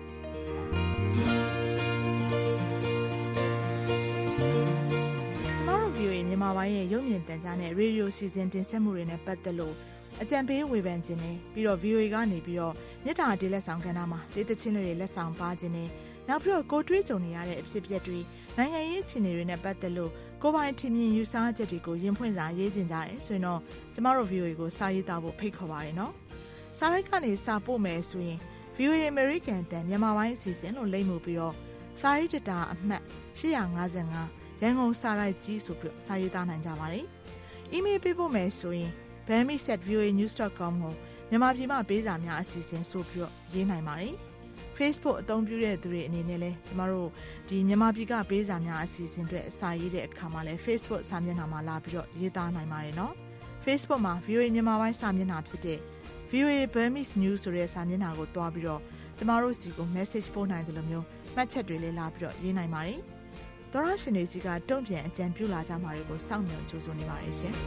Speaker 6: ကျမတို့ ဗီ အို အေ မြန်မာပိုင်းရဲ့ရုပ်မြင်သံကြားနဲ့ radio စီစဉ်တင်ဆက်မှုတွေနဲ့ပတ်သက်လို့အကြံပေးဝေဖန်ခြင်းနဲ့ပြီးတော့ ဗီ အို အေ ကနေပြီးတော့မြစ်တာတေးလက်ဆောင်ကဏ္ဍမှာဒေသချင်းတွေလက်ဆောင်ပါခြင်းနဲ့နောက်ပြီးတော့ကိုတွေးကြုံနေရတဲ့အဖြစ်အပျက်တွေနိုင်ငံရေးအခြေအနေတွေနဲ့ပတ်သက်လို့ကိုပိုင်ထင်မြင်ယူဆချက်တွေကိုရင်ဖွင့်စာရေးခြင်းကြတယ်ဆိုရင်တော့ကျမတို့ ဗီ အို အေ ကိုစာရေးသားဖို့ဖိတ်ခေါ်ပါတယ်နော်စာရိုက်ကနေစာပို့မယ်ဆိုရင် ဗီ အို အေ American တန်မြန်မာပိုင်းအစီအစဉ်လို့လိမ့်မှုပြီးတော့စာရေးတတာအမှတ်eight fifty-fiveရန်ကုန်စာရိုက်ကြီးဆိုပြီးစာရေးသားနိုင်ကြပါတယ်အီးမေးလ်ပေးဖို့မယ်ဆိုရင်burmese at v o a news dot com ကိုမြန်မာပြည်မှာပေးစာများအစီအစဉ်ဆိုပြီးတော့ရေးနိုင်ပါတယ် Facebook အသုံးပြုတဲ့သူတွေအနေနဲ့လည်းကျမတို့ဒီမြန်မာပြည်ကပေးစာများအစီအစဉ်တွေအစာရေးတဲ့အခါမှာလည်း Facebook စာမျက်နှာမှာလာပြီးတော့ရေးသားနိုင်ပါတယ်နော် Facebook မှာ ဗီ အို အေ မြန်မာပိုင်းစာမျက်နှာဖြစ်တဲ့ ဗီ အို အေ Burmese News ဆိုတဲ့စာမျက်နှာကိုတွားပြီးတော့ကျမတို့စီကို message ပို့နိုင်တယ်လို့မျိုးမှတ်ချက်တွေလည်းလာပြီးတော့ရေးနိုင်ပါတယ်သောရရှင်တွေစီကတုံ့ပြန်အကြံပြုလာကြမှာတွေကိုစောင့်မျှော်ကြိုးစားနေပါတယ်ရှင်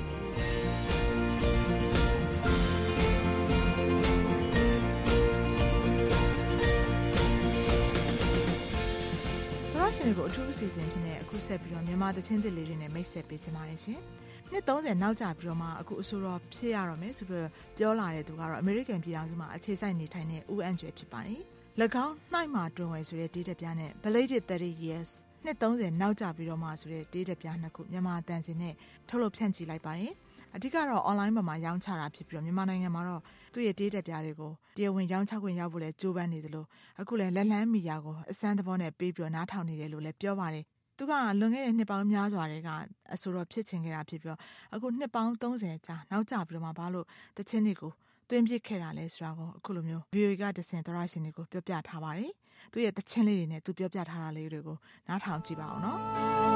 Speaker 6: ရှင်တွေကိုအထူးအစီအစဉ်ဖြစ်နေအခုဆက်ပြီးတော့မြန်မာတချင်းသစ်လေးတွေနဲ့မိတ်ဆက်ပေးချင်ပါတယ်ရှင်။နှစ်thirtyနောက်ကျပြီးတော့မှအခုအဆိုတော်ဖြစ်ရတော့မယ်ဆိုပြီးပြောလာတဲ့သူကတော့အမေရိကန်ပြည်ထောင်စုမှာအခြေစိုက်နေထိုင်တဲ့ဦးအန်ကျွဲဖြစ်ပါတယ်။၎င်းနှိုက်မှာတွင်ဝယ်ဆိုတဲ့ဒေးတပြားနဲ့ Belated thirty yearsနှစ်thirtyနောက်ကျပြီးတော့မှဆိုတဲ့ဒေးတပြားနှစ်ခုမြန်မာတန်စင်နဲ့ထုတ်လုပ်ဖြန့်ချီလိုက်ပါတယ်။အဓိကတော့ online ပေါ်မှာရောင်းချတာဖြစ်ပြီးတော့မြန်မာနိုင်ငံမှာတော့သူ့ရဲ့ဒေးတပြားတွေကိုတရားဝင်ရောင်းချခွင့်ရဖို့လဲကြိုးပမ်းနေတယ်လို့အခုလဲလက်လန်းမီယာကိုအစမ်းသဘောနဲ့ပေးပြီးတော့နားထောင်နေတယ်လို့လဲပြောပါတယ်သူကလွန်ခဲ့တဲ့နှစ်ပေါင်းများစွာတွေကအဆိုတော့ဖြစ်ချင်ခဲ့တာဖြစ်ပြီးတော့အခုနှစ်ပေါင်းthirtyကြာနောက်ကျပြီးတော့မှဘာလို့တချင်းတွေကိုတွင်းပစ်ခဲ့တာလဲဆိုတာကိုအခုလိုမျိုး ဗီ အို အေ ကတဆင်သောရရှင်တွေကိုပြောပြထားပါတယ်သူရဲ့တချင်းလေးတွေနဲ့သူပြောပြထားတာလေးတွေကိုနားထောင်ကြည့်ပါအောင်နော်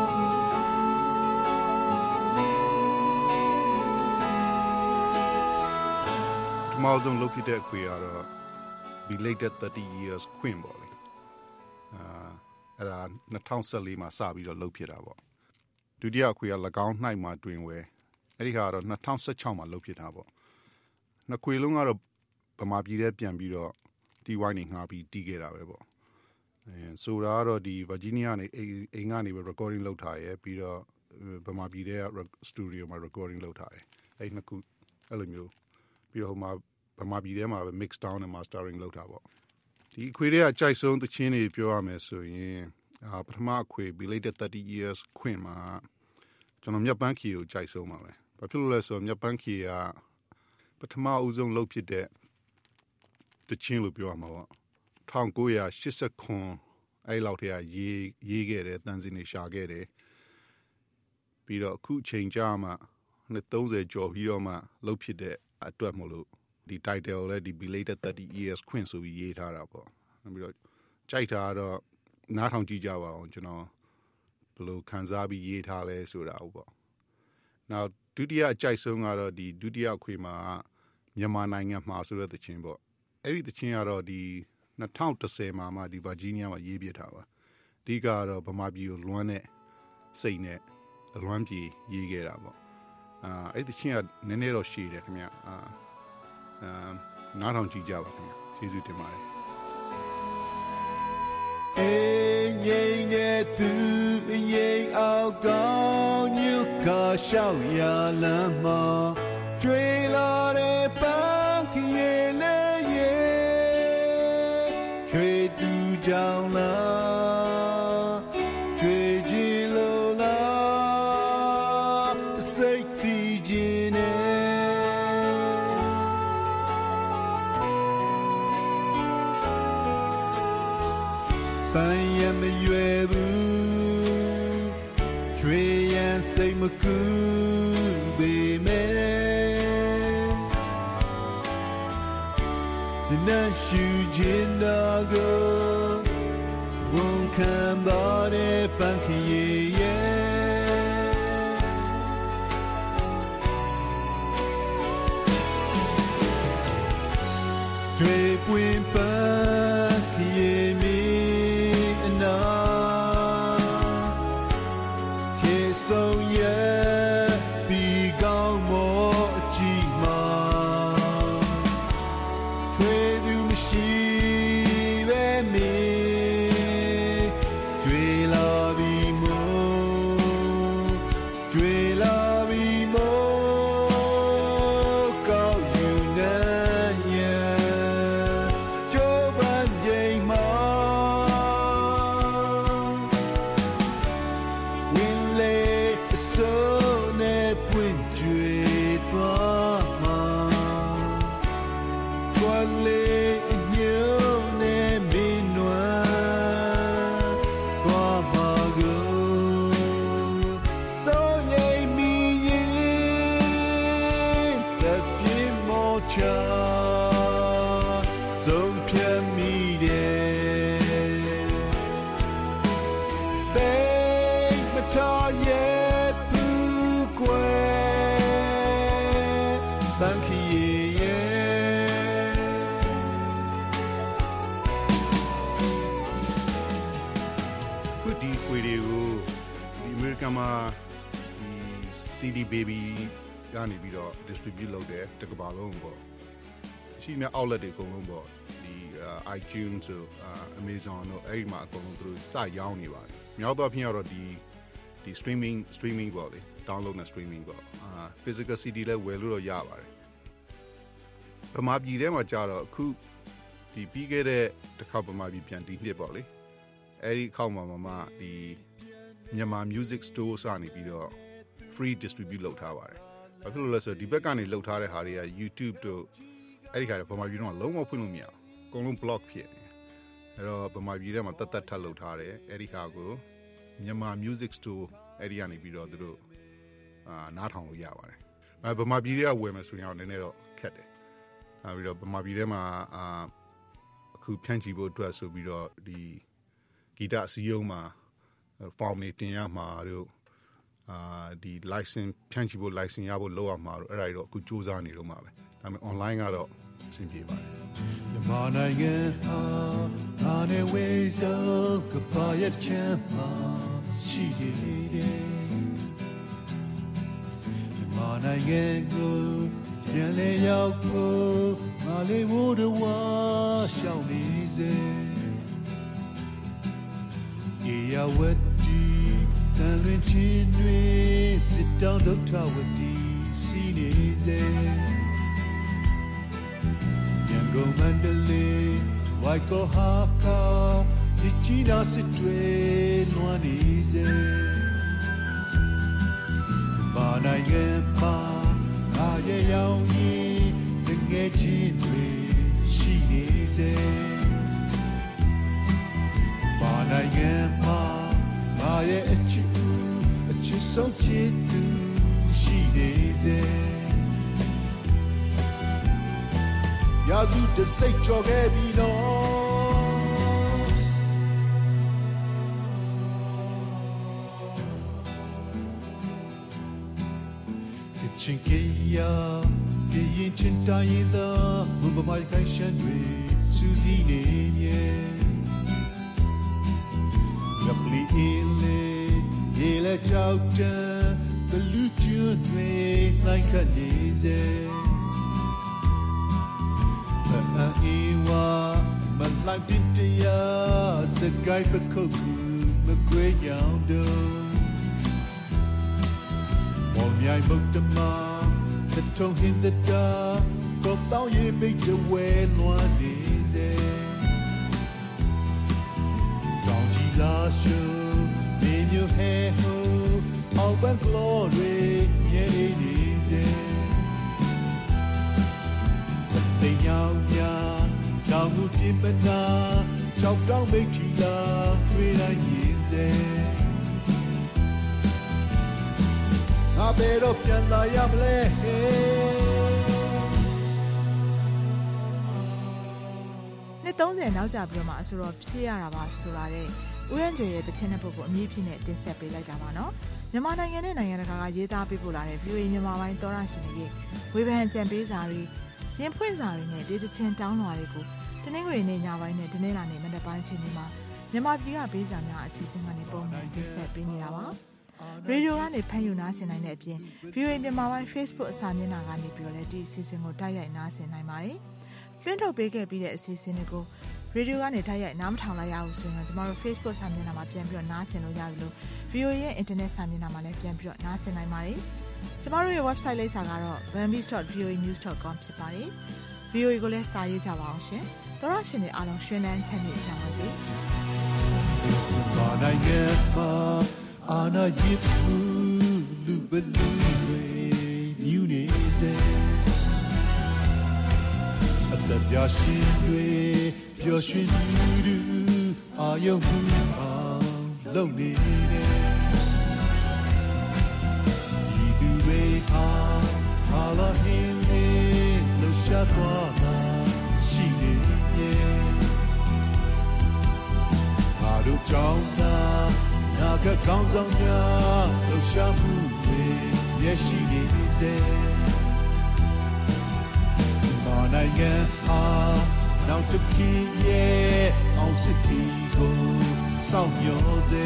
Speaker 14: ပထမဆုံးလုပ်ဖြစ်တဲ့အခွေကတော့ belated thirty years ခွင့်ပေါ့လေအာအဲ့ဒါtwenty fourteenမှာစပြီးတော့လုပ်ဖြစ်တာပေါ့ဒုတိယအခွေက၎င်းနှိုက်မှာတွင်ဝဲအဲ့ဒီဟာကတော့twenty sixteenမှာလုပ်ဖြစ်တာပေါ့နှစ်ခွေလုံးကတော့ဗမာပြည်ထဲပြန်ပြီးတော့တီဝိုင်းနေငှားပြီးတီးခဲ့တာပဲပေါ့အဲဆိုတာကတော့ဒီ Virginia နေအိမ်ကနေပဲ recording လုပ်ထားရပြီးတော့ဗမာပြည်ထဲက studio မှာ recording လုပ်ထားရအဲ့နှစ်ခုအဲ့လိုမျိုးပြီးတော့ဟိုမှာဗမာပြည်ထဲမှာပဲ mix down နဲ့ mastering လုပ်တာပေါ့ဒီအခွေတွေကကြိုက်ဆုံးသချင်းတွေပြောရမယ်ဆိုရင်အာပထမအခွေ belated thirty years ခွင့်မှာကျွန်တော်မြတ်ပန်းခီကိုကြိုက်ဆုံးပါပဲဘာဖြစ်လို့လဲဆိုတော့မြတ်ပန်းခီကပထမဦးဆုံးလုပ်ဖြစ်တဲ့သချင်းလို့ပြောရမှာပေါ့nineteen eighty-nineအဲ့လောက်တည်းကရေးရေးခဲ့တယ်တန်စင်နေရှာခဲ့တယ်ပြီးတော့အခုချိန်ကြာမှနှစ်thirtyကျော်ပြီးတော့မှလုပ်ဖြစ်တဲ့အတွက်မို့လို့ဒီ title လည်းဒီ belated thirty years ခွင့်ဆိုပြီးရေးထားတာပေါ့ပြီးတော့ကြိုက်တာတော့နားထောင်ကြည့်ကြပါအောင်ကျွန်တော်ဘယ်လိုခံစားပြီးရေးထားလဲဆိုတာဟုတ်ပေါ့နောက်ဒုတိယအကြိုက်ဆုံးကတော့ဒီဒုတိယခွေမှာမြန်မာနိုင်ငံမှာဆိုတဲ့သချင်းပေါ့အဲ့ဒီသချင်းကတော့ဒီtwenty tenမှာမှဒီ Virginia မှာရေးပြထားပါအဓိကကတော့ဗမာပြည်ကိုလွမ်းတဲ့စိတ်နဲ့အလွမ်းပြေရေးခဲ့တာပေါ့အာအဲ့ဒီချင်းကနည်းနည်းတော့ရှည်တယ်ခင်ဗျာအာအာနားထောင်ကြည့်ကြပါခင်ဗျာကျေးဇူးတင်ပါတယ်
Speaker 15: Ê nhây nè tư nhây ao cao như cả sao ya làm mà Truy lo để bán khi yê lê yê Truy tu chào la Truy chi lô la Ta say ti chi nè Bạn ya me yue bu Truy ya say ma ku be me Na shu jin da go won't come by the bank ye ye Dre win bank ye me na Che so ye bi gao mo chi ma C D Baby ကနေပြီးတော့ distribute လုပ်တယ်တကဘာလုံးပေါ့ရှိမြ outlet တွေအကုန်လုံးပေါ့ဒီ iTunes တို့ Amazon တို့အဲ့ဒီမှာအကုန်လုံးသူတို့စရောင်းနေပါတယ်မြောက်တော့ဖြစ်ရတော့ဒီဒီ streaming streaming ပေါ့လေ download နဲ့ streaming ပေါ့အာ physical C D လည်းဝယ်လို့တော့ရပါတယ်ဗမာပြည်ထဲမှာကြာတော့အခုဒီပြီးခဲ့တဲ့တစ်ခါဗမာပြည်ပြန်ဒီနှစ်ပေါ့လေအဲ့ဒီအခောက်မှာမှဒီမြန်မာ music store စနေပြီးတော့free distribute လုပ်ထားပါတယ်။ဘာဖြစ်လို့လဲဆိုတော့ဒီဘက်ကနေလုပ်ထားတဲ့ဟာတွေက YouTube တို့အဲ့ဒီခါကျဗမာပြည်တော့လုံးဝဖွင့်လို့မရဘူး။အကုန်လုံး block ဖြစ်နေ။အဲ့တော့ဗမာပြည်ထဲမှာတတ်တတ်ထပ်လုပ်ထားတယ်။အဲ့ဒီခါကိုမြန်မာ music store အဲ့ဒီကနေပြီးတော့သူတို့အာနားထောင်လို့ရပါတယ်။အဲဗမာပြည်တွေကဝယ်မယ်ဆိုရင်တော့နည်းနည်းတော့ခက်တယ်။အဲပြီးတော့ဗမာပြည်ထဲမှာအာအခုဖြန့်ချီဖို့အတွက်ဆိုပြီးတော့ဒီဂီတအစည်းအရုံးမှာ form နေတင်ရမှာတို့အာဒီ license ဖြန့်ချီဖို့ license ရဖို့လောက်ရမှာတို့အဲ့ဒါတွေတော့အခုစူးစမ်းနေတော့မှာပဲဒါပေမဲ့ online ကတော့အဆင်ပြေပါတယ်မြန်မာနိုင်ငံဟာအာနေဝေးစုံကပါရချမ်းပါရှိတယ်မြန်မာနိုင်ငံကိုပြန်လေရောက်ဖို့မလေးဝဒဝါရှောင်းနေစေရေရဝတ်တီတန်လွင်ချင်းတွေစစ်တောင်းဒုက္ခဝတီစီနေစေရန်ကုန်မန္တလေးဝိုက်ကိုဟာကာဒီချီနာစစ်တွေလွမ်းနေစေဘာနိုင်ငံမှာအာရရောင်ကြီးတငယ်ချင်းတွေရှိနေစေဘာနိုင်ငံမှာအာရအချစ်အချစ်ဆုံးချစ်သူရှိနေစေရာဇူတစိတ်ကြော်ခဲ့ပြီးတော့ကချင်ကရကရင်ချင်တိုင်းသာဘုံပမိုက်ခိုင်ရှန်တွေစူးစီးနေမြဲရပလီအင်းလေရေလက်ကြောက်တန်ဘလူးကျွန်းတွေလိုက်ခတ်နေစေအအေဝါမလိုက်တင်တရားစ
Speaker 16: sky for coku the great young do One yai mutama the tone in the dark go down ye big the way loin des Don't you last you in your hair all when glory yeah it is They young young down who keep it down chọc down big chi la three nine years I bet up can la yam le
Speaker 6: နှစ်သုံးဆယ်နောက်ကျပြီးတော့မှအဆိုတော့ဖြစ်ရတာပါဆိုလာတဲ့ဦးရန်ကျော်ရဲ့တခြင်းတဲ့ပုဂ္ဂိုလ်အမည်ဖြစ်နေတင်ဆက်ပေးလိုက်တာပါနော်မြန်မာနိုင်ငံနဲ့နိုင်ငံတကာကရေးသားပေးပို့လာတဲ့ ဗီအိုအေ မြန်မာပိုင်းသောရရှင်တွေရဲ့ဝေဖန်ကြံပေးစာတွေရင်ဖွင့်စာတွေနဲ့ဒေသချင်းတောင်းလွှာတွေကိုတနင်္ဂနွေနေ့ညပိုင်းနဲ့တနင်္လာနေ့မနက်ပိုင်းအချိန်တွေမှာမြန်မာပြည်ကပေးစာများအစီအစဉ်ကနေပုံမှန်တင်ဆက်ပေးနေတာပါရေဒီယိုကနေဖန်ယူနားဆင်နိုင်တဲ့အပြင် ဗီအိုအေ မြန်မာပိုင်း Facebook အစာမျက်နှာကနေပြီးတော့လည်းဒီအစီအစဉ်ကိုတိုက်ရိုက်နားဆင်နိုင်ပါတယ်လွှင့်ထုတ်ပေးခဲ့ပြီးတဲ့အစီအစဉ်တွေကိုရေဒီယိုကနေတိုက်ရိုက်နားမထောင်လိုက်ရဘူးဆိုရင်ကျွန်တော်တို့ Facebook စာမျက်နှာမှာပြန်ပြီးတော့နားဆင်လို့ရတယ်လို့ ဗီအိုအေ ရဲ့ internet စာမျက်နှာမှာလည်းပြန်ပြီးတော့နားဆင်နိုင်ပါတယ်ကျွန်တော်တို့ရဲ့ website လိပ်စာကတော့ burmese dot v o a news dot com ဖြစ်ပါတယ် ဗီအိုအေ ကိုလည်းစာရေးကြပါအောင်ရှင်သောရရှင်တွေအားလုံးရွှင်လန်းချမ်းမြေ့ကြပါစေ
Speaker 16: ဘာနိုင်ငံမှာအာနာယစ်လူလူဘလူတွေမြူနေစေအသက်ပြရှိတွေပျော်ရွှင်သူအာယုံမှုအောင်လုံနေတယ်ဒီသူတွေဟာဟာလာဟင်းလေးလှရှားသွားတာရှိနေရဲ့ဘာလို့ကြောင်းတာနာကကောင်းဆောင်များလှရှားမှုတွေမျက်ရှိနေစေဘာနိုင်ငံဟာနောက်တစ်ခေတ်ရဲ့အောင်စစ်တီကိုစောင့်မျှော်စေ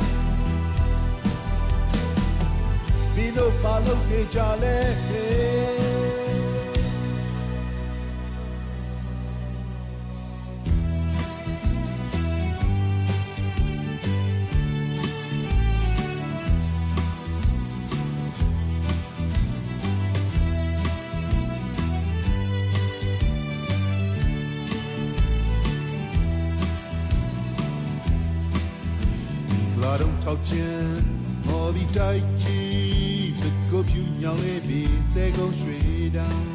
Speaker 16: ဘီလို့ပါလို့နေကြလဲထောက်ခြင်းမော်လီတိုက်ကြီးတကုတ်ပြူညောင်းလေးပြီးတဲကုန်းရွှေတောင်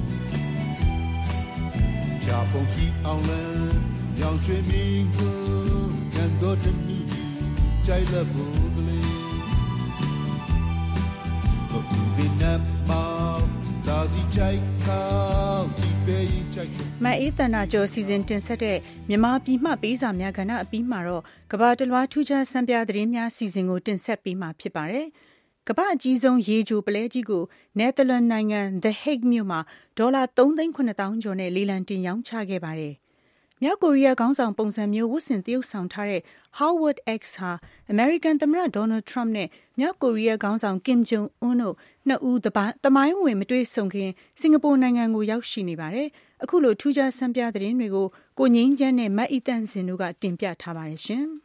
Speaker 16: ဖြာပုံကြီးအောင်လန်းညောင်ရွှေမင်းကိုကန်တော်တမီကြိုက်လက်ဖို့ကလေးဘုဘင်းနပ်မောင်ဒါစီကြိုက်ကောက်ဒီပဲကြိုက်
Speaker 2: မအေးတနာကျော်စီစဉ်တင်ဆက်တဲ့မြန်မာပြည်မှပေးစာများကဏ္ဍအပြီးမှာတော့ကမ္ဘာတလွှားထူးခြားစံပြသတင်းများစီစဉ်ကိုတင်ဆက်ပေးမှာဖြစ်ပါတယ်။ကမ္ဘာအကြီးဆုံးရေချိုပလဲကြီးကိုနယ်သာလန်နိုင်ငံ The Hague မြို့မှာဒေါ်လာ သုံးသိန်းခုနှစ်သောင်းကျော်နဲ့လေလံတင်ရောင်းချခဲ့ပါတယ်။မြောက်ကိုရီးယားခေါင်းဆောင်ပုံစံမျိုးဝတ်ဆင်သရုပ်ဆောင်ထားတဲ့ Howard X ဟာအမေရိကန်သမ္မတ Donald Trump နဲ့မြောက်ကိုရီးယားခေါင်းဆောင် Kim Jong Un တို့နှစ်ဦးသမိုင်းဝင်မတွေ့ဆုံခင်စင်ကာပူနိုင်ငံကိုရောက်ရှိနေပါတယ်။အခုလိုထူးခြားစံပြသတင်းတွေကိုကိုငိမ့်ချမ်းနဲ့မတ်အီတန်စင်တို့ကတင်ပြထားပါတယ်ရှင်။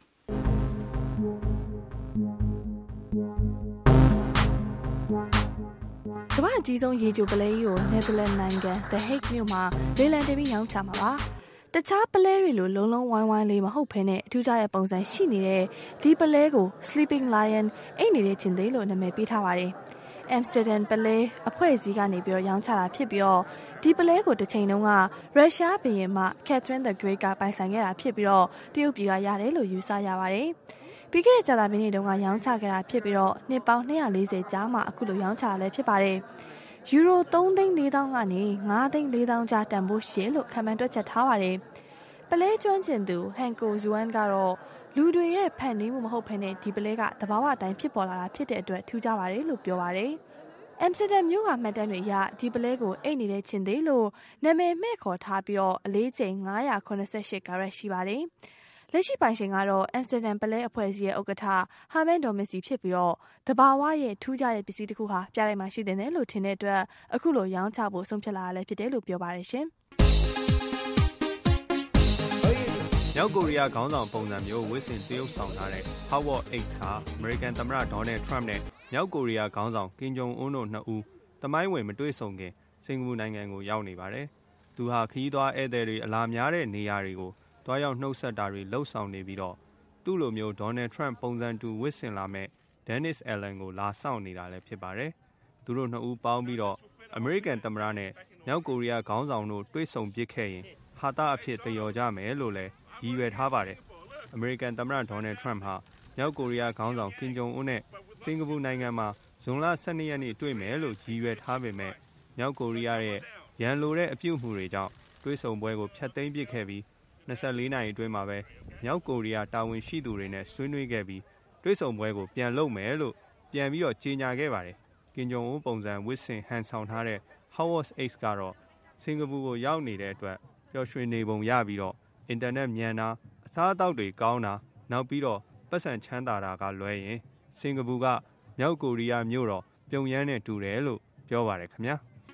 Speaker 17: ကမ္ဘာအကြီးဆုံးရေချိုပလဲကြီးကိုနယ်သာလန်နိုင်ငံ The Hague မြို့မှာလေလံတင်ပြီးရောင်းချမှာပါ။တခြားပလဲတွေလိုလုံးလုံးဝိုင်းဝိုင်းလေးမဟုတ်ဘဲနဲ့အထူးခြားတဲ့ပုံစံရှိနေတဲ့ဒီပလဲကို Sleeping Lion အိတ်နေတဲ့ခြင်းသေးလို့နာမည်ပေးထားပါတယ်။ Amsterdam ပလဲအဖွဲ့အစည်းကနေပြီးတော့ရောင်းချတာဖြစ်ပြီးတော့ဒီပလဲကိုတစ်ချိန်တုန်းကရုရှားဘုရင်မ Catherine the Great ကပိုင်ဆိုင်ခဲ့တာဖြစ်ပြီးတော့တရုတ်ပြည်ကရတယ်လို့ယူဆရပါတယ်။ပြီးခဲ့တဲ့ကြာသပတေးနေ့တုန်းကရောင်းချခဲ့တာဖြစ်ပြီးတော့နှစ်ပေါင်းနှစ်ရာလေးဆယ်ကြာမှအခုလိုရောင်းချတာလည်းဖြစ်ပါတယ်။ယူရိုသုံးသိန်းလေးသောင်းကနေငါးသိန်းလေးသောင်းကြားတန်ဖိုးရှိလို့ခန့်မှန်းတွက်ချက်ထားပါတယ်။ပလဲကျွမ်းကျင်သူဟန်ကိုဇူဝမ်ကတော့လူတွေရဲ့ဖန်တီးမှုမဟုတ်ဘဲနဲ့ဒီပလဲကသဘာဝအတိုင်းဖြစ်ပေါ်လာတာဖြစ်တဲ့အတွက်ထူးခြားပါတယ်လို့ပြောပါတယ်။ Amsterdam မြို့ကမှတ်တမ်းတွေအရဒီပလဲကိုအိတ်နေတဲ့ခြင်းသေးလို့နာမည်မဲ့ခေါ်ထားပြီးတော့အလေးချိန်ငါးရာခုနှစ်ဆယ့်ရှစ်ကာရက်ရှိပါတယ်။လက်ရှိပိုင်ရှင်ကတော့ Amsterdam ပလဲအဖွဲ့အစည်းရဲ့ဥက္ကဋ္ဌဟာမန်ဒေါ်မက်စီဖြစ်ပြီးတော့တဘာဝရဲ့ထူးခြားတဲ့ပစ္စည်းတစ်ခုဟာပြတိုင်းမှာရှိတဲ့တယ်လို့ထင်တဲ့အတွက်အခုလိုရောင်းချဖို့ဆုံးဖြတ်လာရလဲဖြစ်တယ်လို့ပြောပါတယ်ရှင်။
Speaker 16: ရ
Speaker 18: မြောက်ကိုရီးယားခေါင်းဆောင်ပုံစံမျိုးဝစ်ဆင်တရုပ်ဆောင်ထားတဲ့ Howard Eight ဟာအမေရိကန်သမ္မတဒေါ်နယ်ထရမ့်နဲ့မြောက်ကိုရီးယားခေါင်းဆောင်ကင်ဂျုံအွန်းတို့နှစ်ဦးတမိုင်းဝင်မတွေ့ဆုံခင်စင်ကာပူနိုင်ငံကိုရောက်နေပါတယ်။သူဟာခရီးသွားဧည့်သည်တွေအလာများတဲ့နေရာတွေကိုတွားရောက်နှုတ်ဆက်တာတွေလှုပ်ဆောင်နေပြီးတော့သူ့လိုမျိုးဒေါ်နယ်ထရမ့်ပုံစံတူဝစ်ဆင်လာမဲ့ဒန်နစ်အယ်လန်ကိုလာဆောင်နေတာလည်းဖြစ်ပါတယ်။သူတို့နှစ်ဦးပေါင်းပြီးတော့အမေရိကန်သမ္မတနဲ့မြောက်ကိုရီးယားခေါင်းဆောင်တို့တွေ့ဆုံဖြစ်ခဲ့ရင်ဟာတာအဖြစ်တယောကြမယ်လို့လည်းရည်ရွယ်ထားပါတယ်။အမေရိကန်သမ္မတဒေါ်နယ်ထရမ့်ဟာမြောက်ကိုရီးယားခေါင်းဆောင်ကင်ဂျုံအွန်းနဲ့စင်ကာပူနိုင်ငံမှာဇွန်လဆယ်နှစ်ရက်နေ့တွေ့မယ်လို့ရည်ရွယ်ထားပေမဲ့မြောက်ကိုရီးယားရဲ့ရန်လိုတဲ့အပြုအမူတွေကြောင့်တွေ့ဆုံပွဲကိုဖျက်သိမ်းပစ်ခဲ့ပြီးနှစ်ဆယ့်လေးနာရီအတွင်းမှာပဲမြောက်ကိုရီးယားတာဝန်ရှိသူတွေနဲ့ဆွေးနွေးခဲ့ပြီးတွေ့ဆုံပွဲကိုပြန်လုပ်မယ်လို့ပြန်ပြီးတော့ကြေညာခဲ့ပါတယ်။ကင်ဂျုံအွန်းပုံစံဝစ်ဆင်ဟန်ဆောင်ထားတဲ့ Howard Eight ကတော့စင်ကာပူကိုရောက်နေတဲ့အတွက်ပျော်ရွှင်နေပုံရပြီးတော့အင်တာနက်မြန်တာအစားအသောက်တွေကောင်းတာနောက်ပြီးတော့ပတ်စံချမ်းသာတာကလွဲရင်စင်ကာပူကမြောက်ကိုရီးယားမြို့တော်ပြုံယမ်းနဲ့တူတယ်လို့ပြောပါတယ်ခင်ဗျာ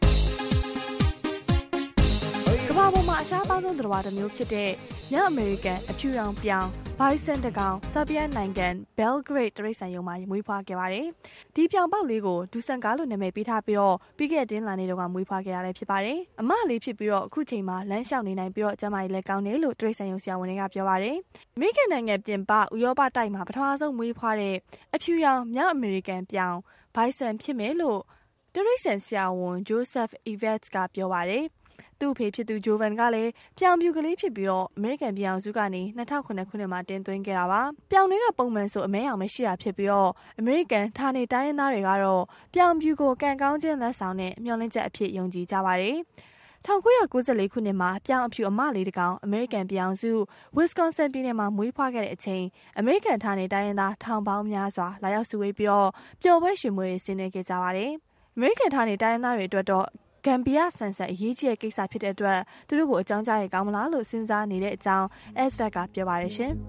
Speaker 17: ကမ္ဘာပေါ်မှာအရှားပေါင်းဆုံးသတ္တဝါတစ်မျိုးဖြစ်တဲ့မြောက်အမေရိကန်အဖြူရောင်ပြောင်ဘိုင်ဆန်တကောင်ဆာဘီယန်နိုင်ငံဘဲလ်ဂရိတ်တရိတ်ဆန်ရုံမှာမွေးဖွားခဲ့ပါတယ်။ဒီပြောင်ပေါက်လေးကိုဒူဆန်ကားလို့နာမည်ပေးထားပြီးတော့ပြီးခဲ့တဲ့တင်းလာနေတော့ကမွေးဖွားခဲ့ရလည်းဖြစ်ပါတယ်။အမလေးဖြစ်ပြီးတော့အခုချိန်မှာလမ်းလျှောက်နေနိုင်ပြီးတော့ကျမကြီးလည်းကောင်းတယ်လို့တရိတ်ဆန်ရုံဆရာဝန်တွေကပြောပါတယ်။အမေရိကန်နိုင်ငံပြင်ပဥရောပတိုက်မှာပထမဆုံးမွေးဖွားတဲ့အဖြူရောင်မြောက်အမေရိကန်ပြောင်ဘိုင်ဆန်ဖြစ်မယ်လို့တရိတ်ဆန်ဆရာဝန်ဂျိုးဆက်အီဗက်စ်ကပြောပါတယ်။သူ့အဖေဖြစ်သူဂျိုဗန်ကလည်းပြောင်ပြူကလေးဖြစ်ပြီးတော့အမေရိကန်ပြည်အောင်စုကနေ၂၀၀၇ခုနှစ်မှာတင်သွင်းခဲ့တာပါ။ပြောင်တွေကပုံမှန်ဆိုအမဲအောင်မရှိတာဖြစ်ပြီးတော့အမေရိကန်ဌာနေတိုင်းရင်းသားတွေကတော့ပြောင်ပြူကိုကံကောင်းခြင်းလက်ဆောင်နဲ့မျှော်လင့်ချက်အဖြစ်ယုံကြည်ကြပါတယ်။၁၉၉၄ခုနှစ်မှာပြောင်အဖြူအမလေးတကောင်အမေရိကန်ပြည်အောင်စုဝစ်ကွန်ဆင်ပြည်နယ်မှာမွေးဖွားခဲ့တဲ့အချိန်အမေရိကန်ဌာနေတိုင်းရင်းသားထောင်ပေါင်းများစွာလာရောက်စုဝေးပြီးတော့ပျော်ပွဲရွှင်ပွဲတွေဆင်နွှဲခဲ့ကြပါတယ်။အမေရိကန်ဌာနေတိုင်းရင်းသားတွေအတွက်တော့ဂမ်ဘီယာဆန်ဆန်အရေးကြီးတဲ့ကိစ္စဖြစ်တဲ့အတွက်သူတို့ကိုအကြောင်းကြားရကောင်းမလားလို့စဉ်းစားနေတဲ့အကြောင်း S V ကပြောပါတယ်ရှင်
Speaker 2: ။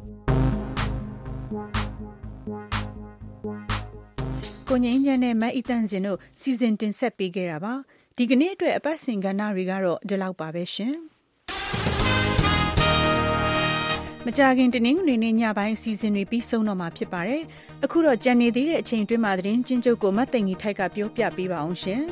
Speaker 2: ကိုငင်းချမ်းနဲ့မတ်အီတန်စင်တို့စီစဉ်တင်ဆက်ပေးခဲ့တာပါ။ဒီကနေ့အတွက်အပတ်စဉ်ကဏ္ဍတွေကတော့ဒီလောက်ပါပဲရှင်။မကြခင်တနင်္ဂနွေနေ့ညပိုင်းစီစဉ်တွေပြီးဆုံးတော့မှာဖြစ်ပါတယ်။အခုတော့ကြံနေသေးတဲ့အချိန်အတွင်းမှာသတင်းချင်းချုပ်ကိုမတ်သိန်ကြီးထိုက်ကပြောပြပေးပါအောင်ရှင်။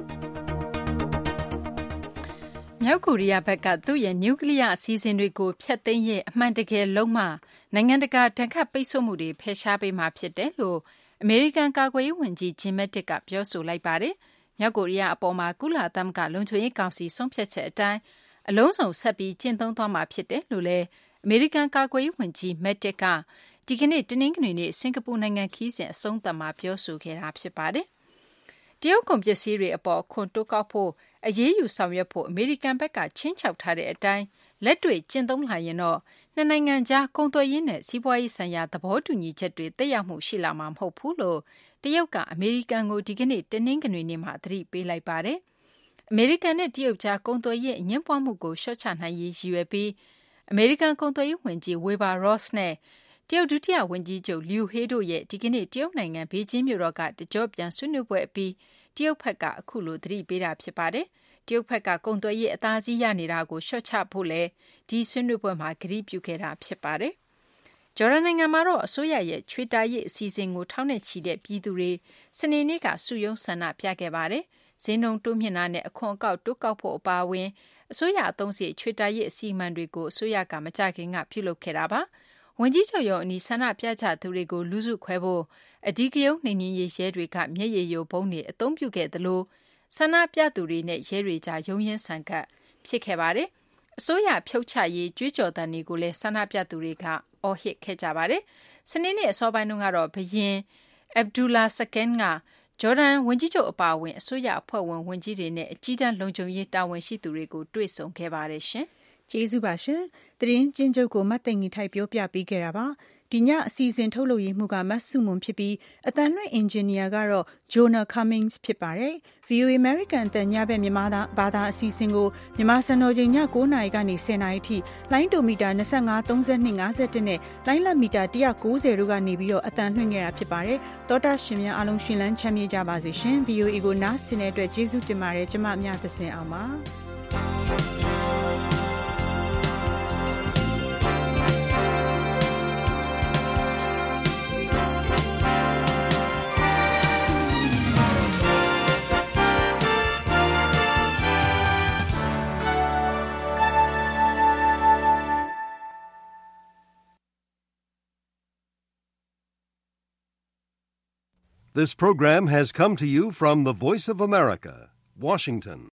Speaker 3: မြောက်ကိုရီးယားဘက်ကသူ့ရဲ့နျူကလ িয়ার အစီအစဉ်တွေကိုဖျက်သိမ်းရေးအမှန်တကယ်လုံးမှနိုင်ငံတကာတန်ခတ်ပိတ်ဆို့မှုတွေဖယ်ရှားပေးမှာဖြစ်တယ်လို့အမေရိကန်ကာကွယ်ရေးဝန်ကြီးဂျင်မက်တစ်ကပြောဆိုလိုက်ပါတယ်။မြောက်ကိုရီးယားအပေါ်မှာကုလသမဂ္ဂလုံခြုံရေးကောင်စီဆုံးဖြတ်ချက်အတိုင်းအလုံးစုံဆက်ပြီးကျင့်သုံးသွားမှာဖြစ်တယ်လို့လည်းအမေရိကန်ကာကွယ်ရေးဝန်ကြီးမက်တစ်ကဒီကနေ့တနင်္ဂနွေနေ့စင်ကာပူနိုင်ငံခီးစဉ်အဆုံးသတ်မှာပြောဆိုခဲ့တာဖြစ်ပါတယ်။တရုတ်ကုန်ပစ္စည်းတွေအပေါ်ခွန်တိုးကောက်ဖို့အရေးယူဆောင်ရွက်ဖို့အမေရိကန်ဘက်ကချင်းချောက်ထားတဲ့အတိုင်းလက်တွေ့ကျင့်သုံးလာရင်တော့နှစ်နိုင်ငံကြားကုန်သွယ်ရေးနဲ့စီးပွားရေးဆိုင်ရာသဘောတူညီချက်တွေသက်ရောက်မှုရှိလာမှာမဟုတ်ဘူးလို့တရုတ်ကအမေရိကန်ကိုဒီကနေ့တနင်္ဂနွေနေ့မှာသတိပေးလိုက်ပါတယ်။အမေရိကန်နဲ့တရုတ်ကြားကုန်သွယ်ရေးအငြင်းပွားမှုကိုလျှော့ချနိုင်ရေးရည်ရွယ်ပြီးအမေရိကန်ကုန်သွယ်ရေးဝန်ကြီးဝေဘာရော့စ်နဲ့တရုတ်ဒုတိယဝန်ကြီးချုပ်လျူဟေးတို့ရဲ့ဒီကနေ့တရုတ်နိုင်ငံဘေကျင်းမြို့တော်ကတကြောပြန်ဆွေးနွေးပွဲအပြီးတရုတ်ဘက်ကအခုလိုသတိပေးတာဖြစ်ပါတယ်။တရုတ်ဘက်ကကုန်သွယ်ရေးအသာစီးရနေတာကိုလျှော့ချဖို့လည်းဒီဆွေးနွေးပွဲမှာကတိပြုခဲ့တာဖြစ်ပါတယ်။ဂျော်ဒန်နိုင်ငံမှာတော့အစိုးရရဲ့ချွေတာရေးအစီအစဉ်ကိုထောက်နဲ့ချီတဲ့ပြည်သူတွေစနေနေ့ကစုရုံးဆန္ဒပြခဲ့ပါတယ်။ဈေးနှုန်းတိုးမြင့်တာနဲ့အခွန်အကောက်တိုးကောက်ဖို့အပါအဝင်အစိုးရအသုံးစရိတ်ချွေတာရေးအစီအမံတွေကိုအစိုးရကမကြခင်ကပြုလုပ်ခဲ့တာပါ။ဝန်ကြီးချုပ်ရုံးအနီးဆန္ဒပြကြသူတွေကိုလူစုခွဲဖို့အဓိကရုဏ်းနှိမ်နင်းရေးရဲတွေကမျက်ရည်ယိုဗုံးတွေအသုံးပြုခဲ့သလိုဆန္ဒပြသူတွေနဲ့ရဲတွေကြားရုန်းရင်းဆန်ခတ်ဖြစ်ခဲ့ပါတယ်။အစိုးရဖြုတ်ချရေးကြွေးကြော်သံတွေကိုလည်းဆန္ဒပြသူတွေကအော်ဟစ်ခဲ့ကြပါတယ်။စနေနေ့အစောပိုင်းတုန်းကတော့ဘရင်အဗ်ဒူလာစကန်ကဂျော်ဒန်ဝန်ကြီးချုပ်အပါအဝင်အစိုးရအဖွဲ့ဝင်ဝန်ကြီးတွေနဲ့အကြီးတန်းလုံခြုံရေးတာဝန်ရှိသူတွေကိုတွေ့ဆုံခဲ့ပါတယ်ရှင်
Speaker 2: ။ကျေးဇူးပါရှင်။သတင်းကျဉ်းချုပ်ကိုမတ်သိန်ကြီးထိုက်ပြောပြပေးခဲ့တာပါ။ဒီညအစီအစဉ်ထုတ်လုပ်ရေးမှုကမတ်စုမွန်ဖြစ်ပြီးအတန်လွှင့်အင်ဂျင်နီယာကတော့ Jonah Cummings ဖြစ်ပါတယ်။ V O A American တန်ညဘက်မြန်မာသားဘာသာအစီအစဉ်ကိုမြန်မာစံတော်ချိန်ည9:00နာရီကနေ10:00နာရီထိလိုင်းဒိုမီတာ၂၅ ၃၂ ၅၁နဲ့လိုင်းလတ်မီတာ၁၉၀တို့ကနေပြီးတော့အတန်လွှင့်ခဲ့တာဖြစ်ပါတယ်။သောတာရှင်များအားလုံးရှင်လန်းချမ်းမြေ့ကြပါစေရှင်။ V O A ကိုနားဆင်တဲ့အတွက်ကျေးဇူးတင်ပါတယ်။ကျမမြတ်သစင်အောင်ပါ။
Speaker 1: This program has come to you from the Voice of America, Washington.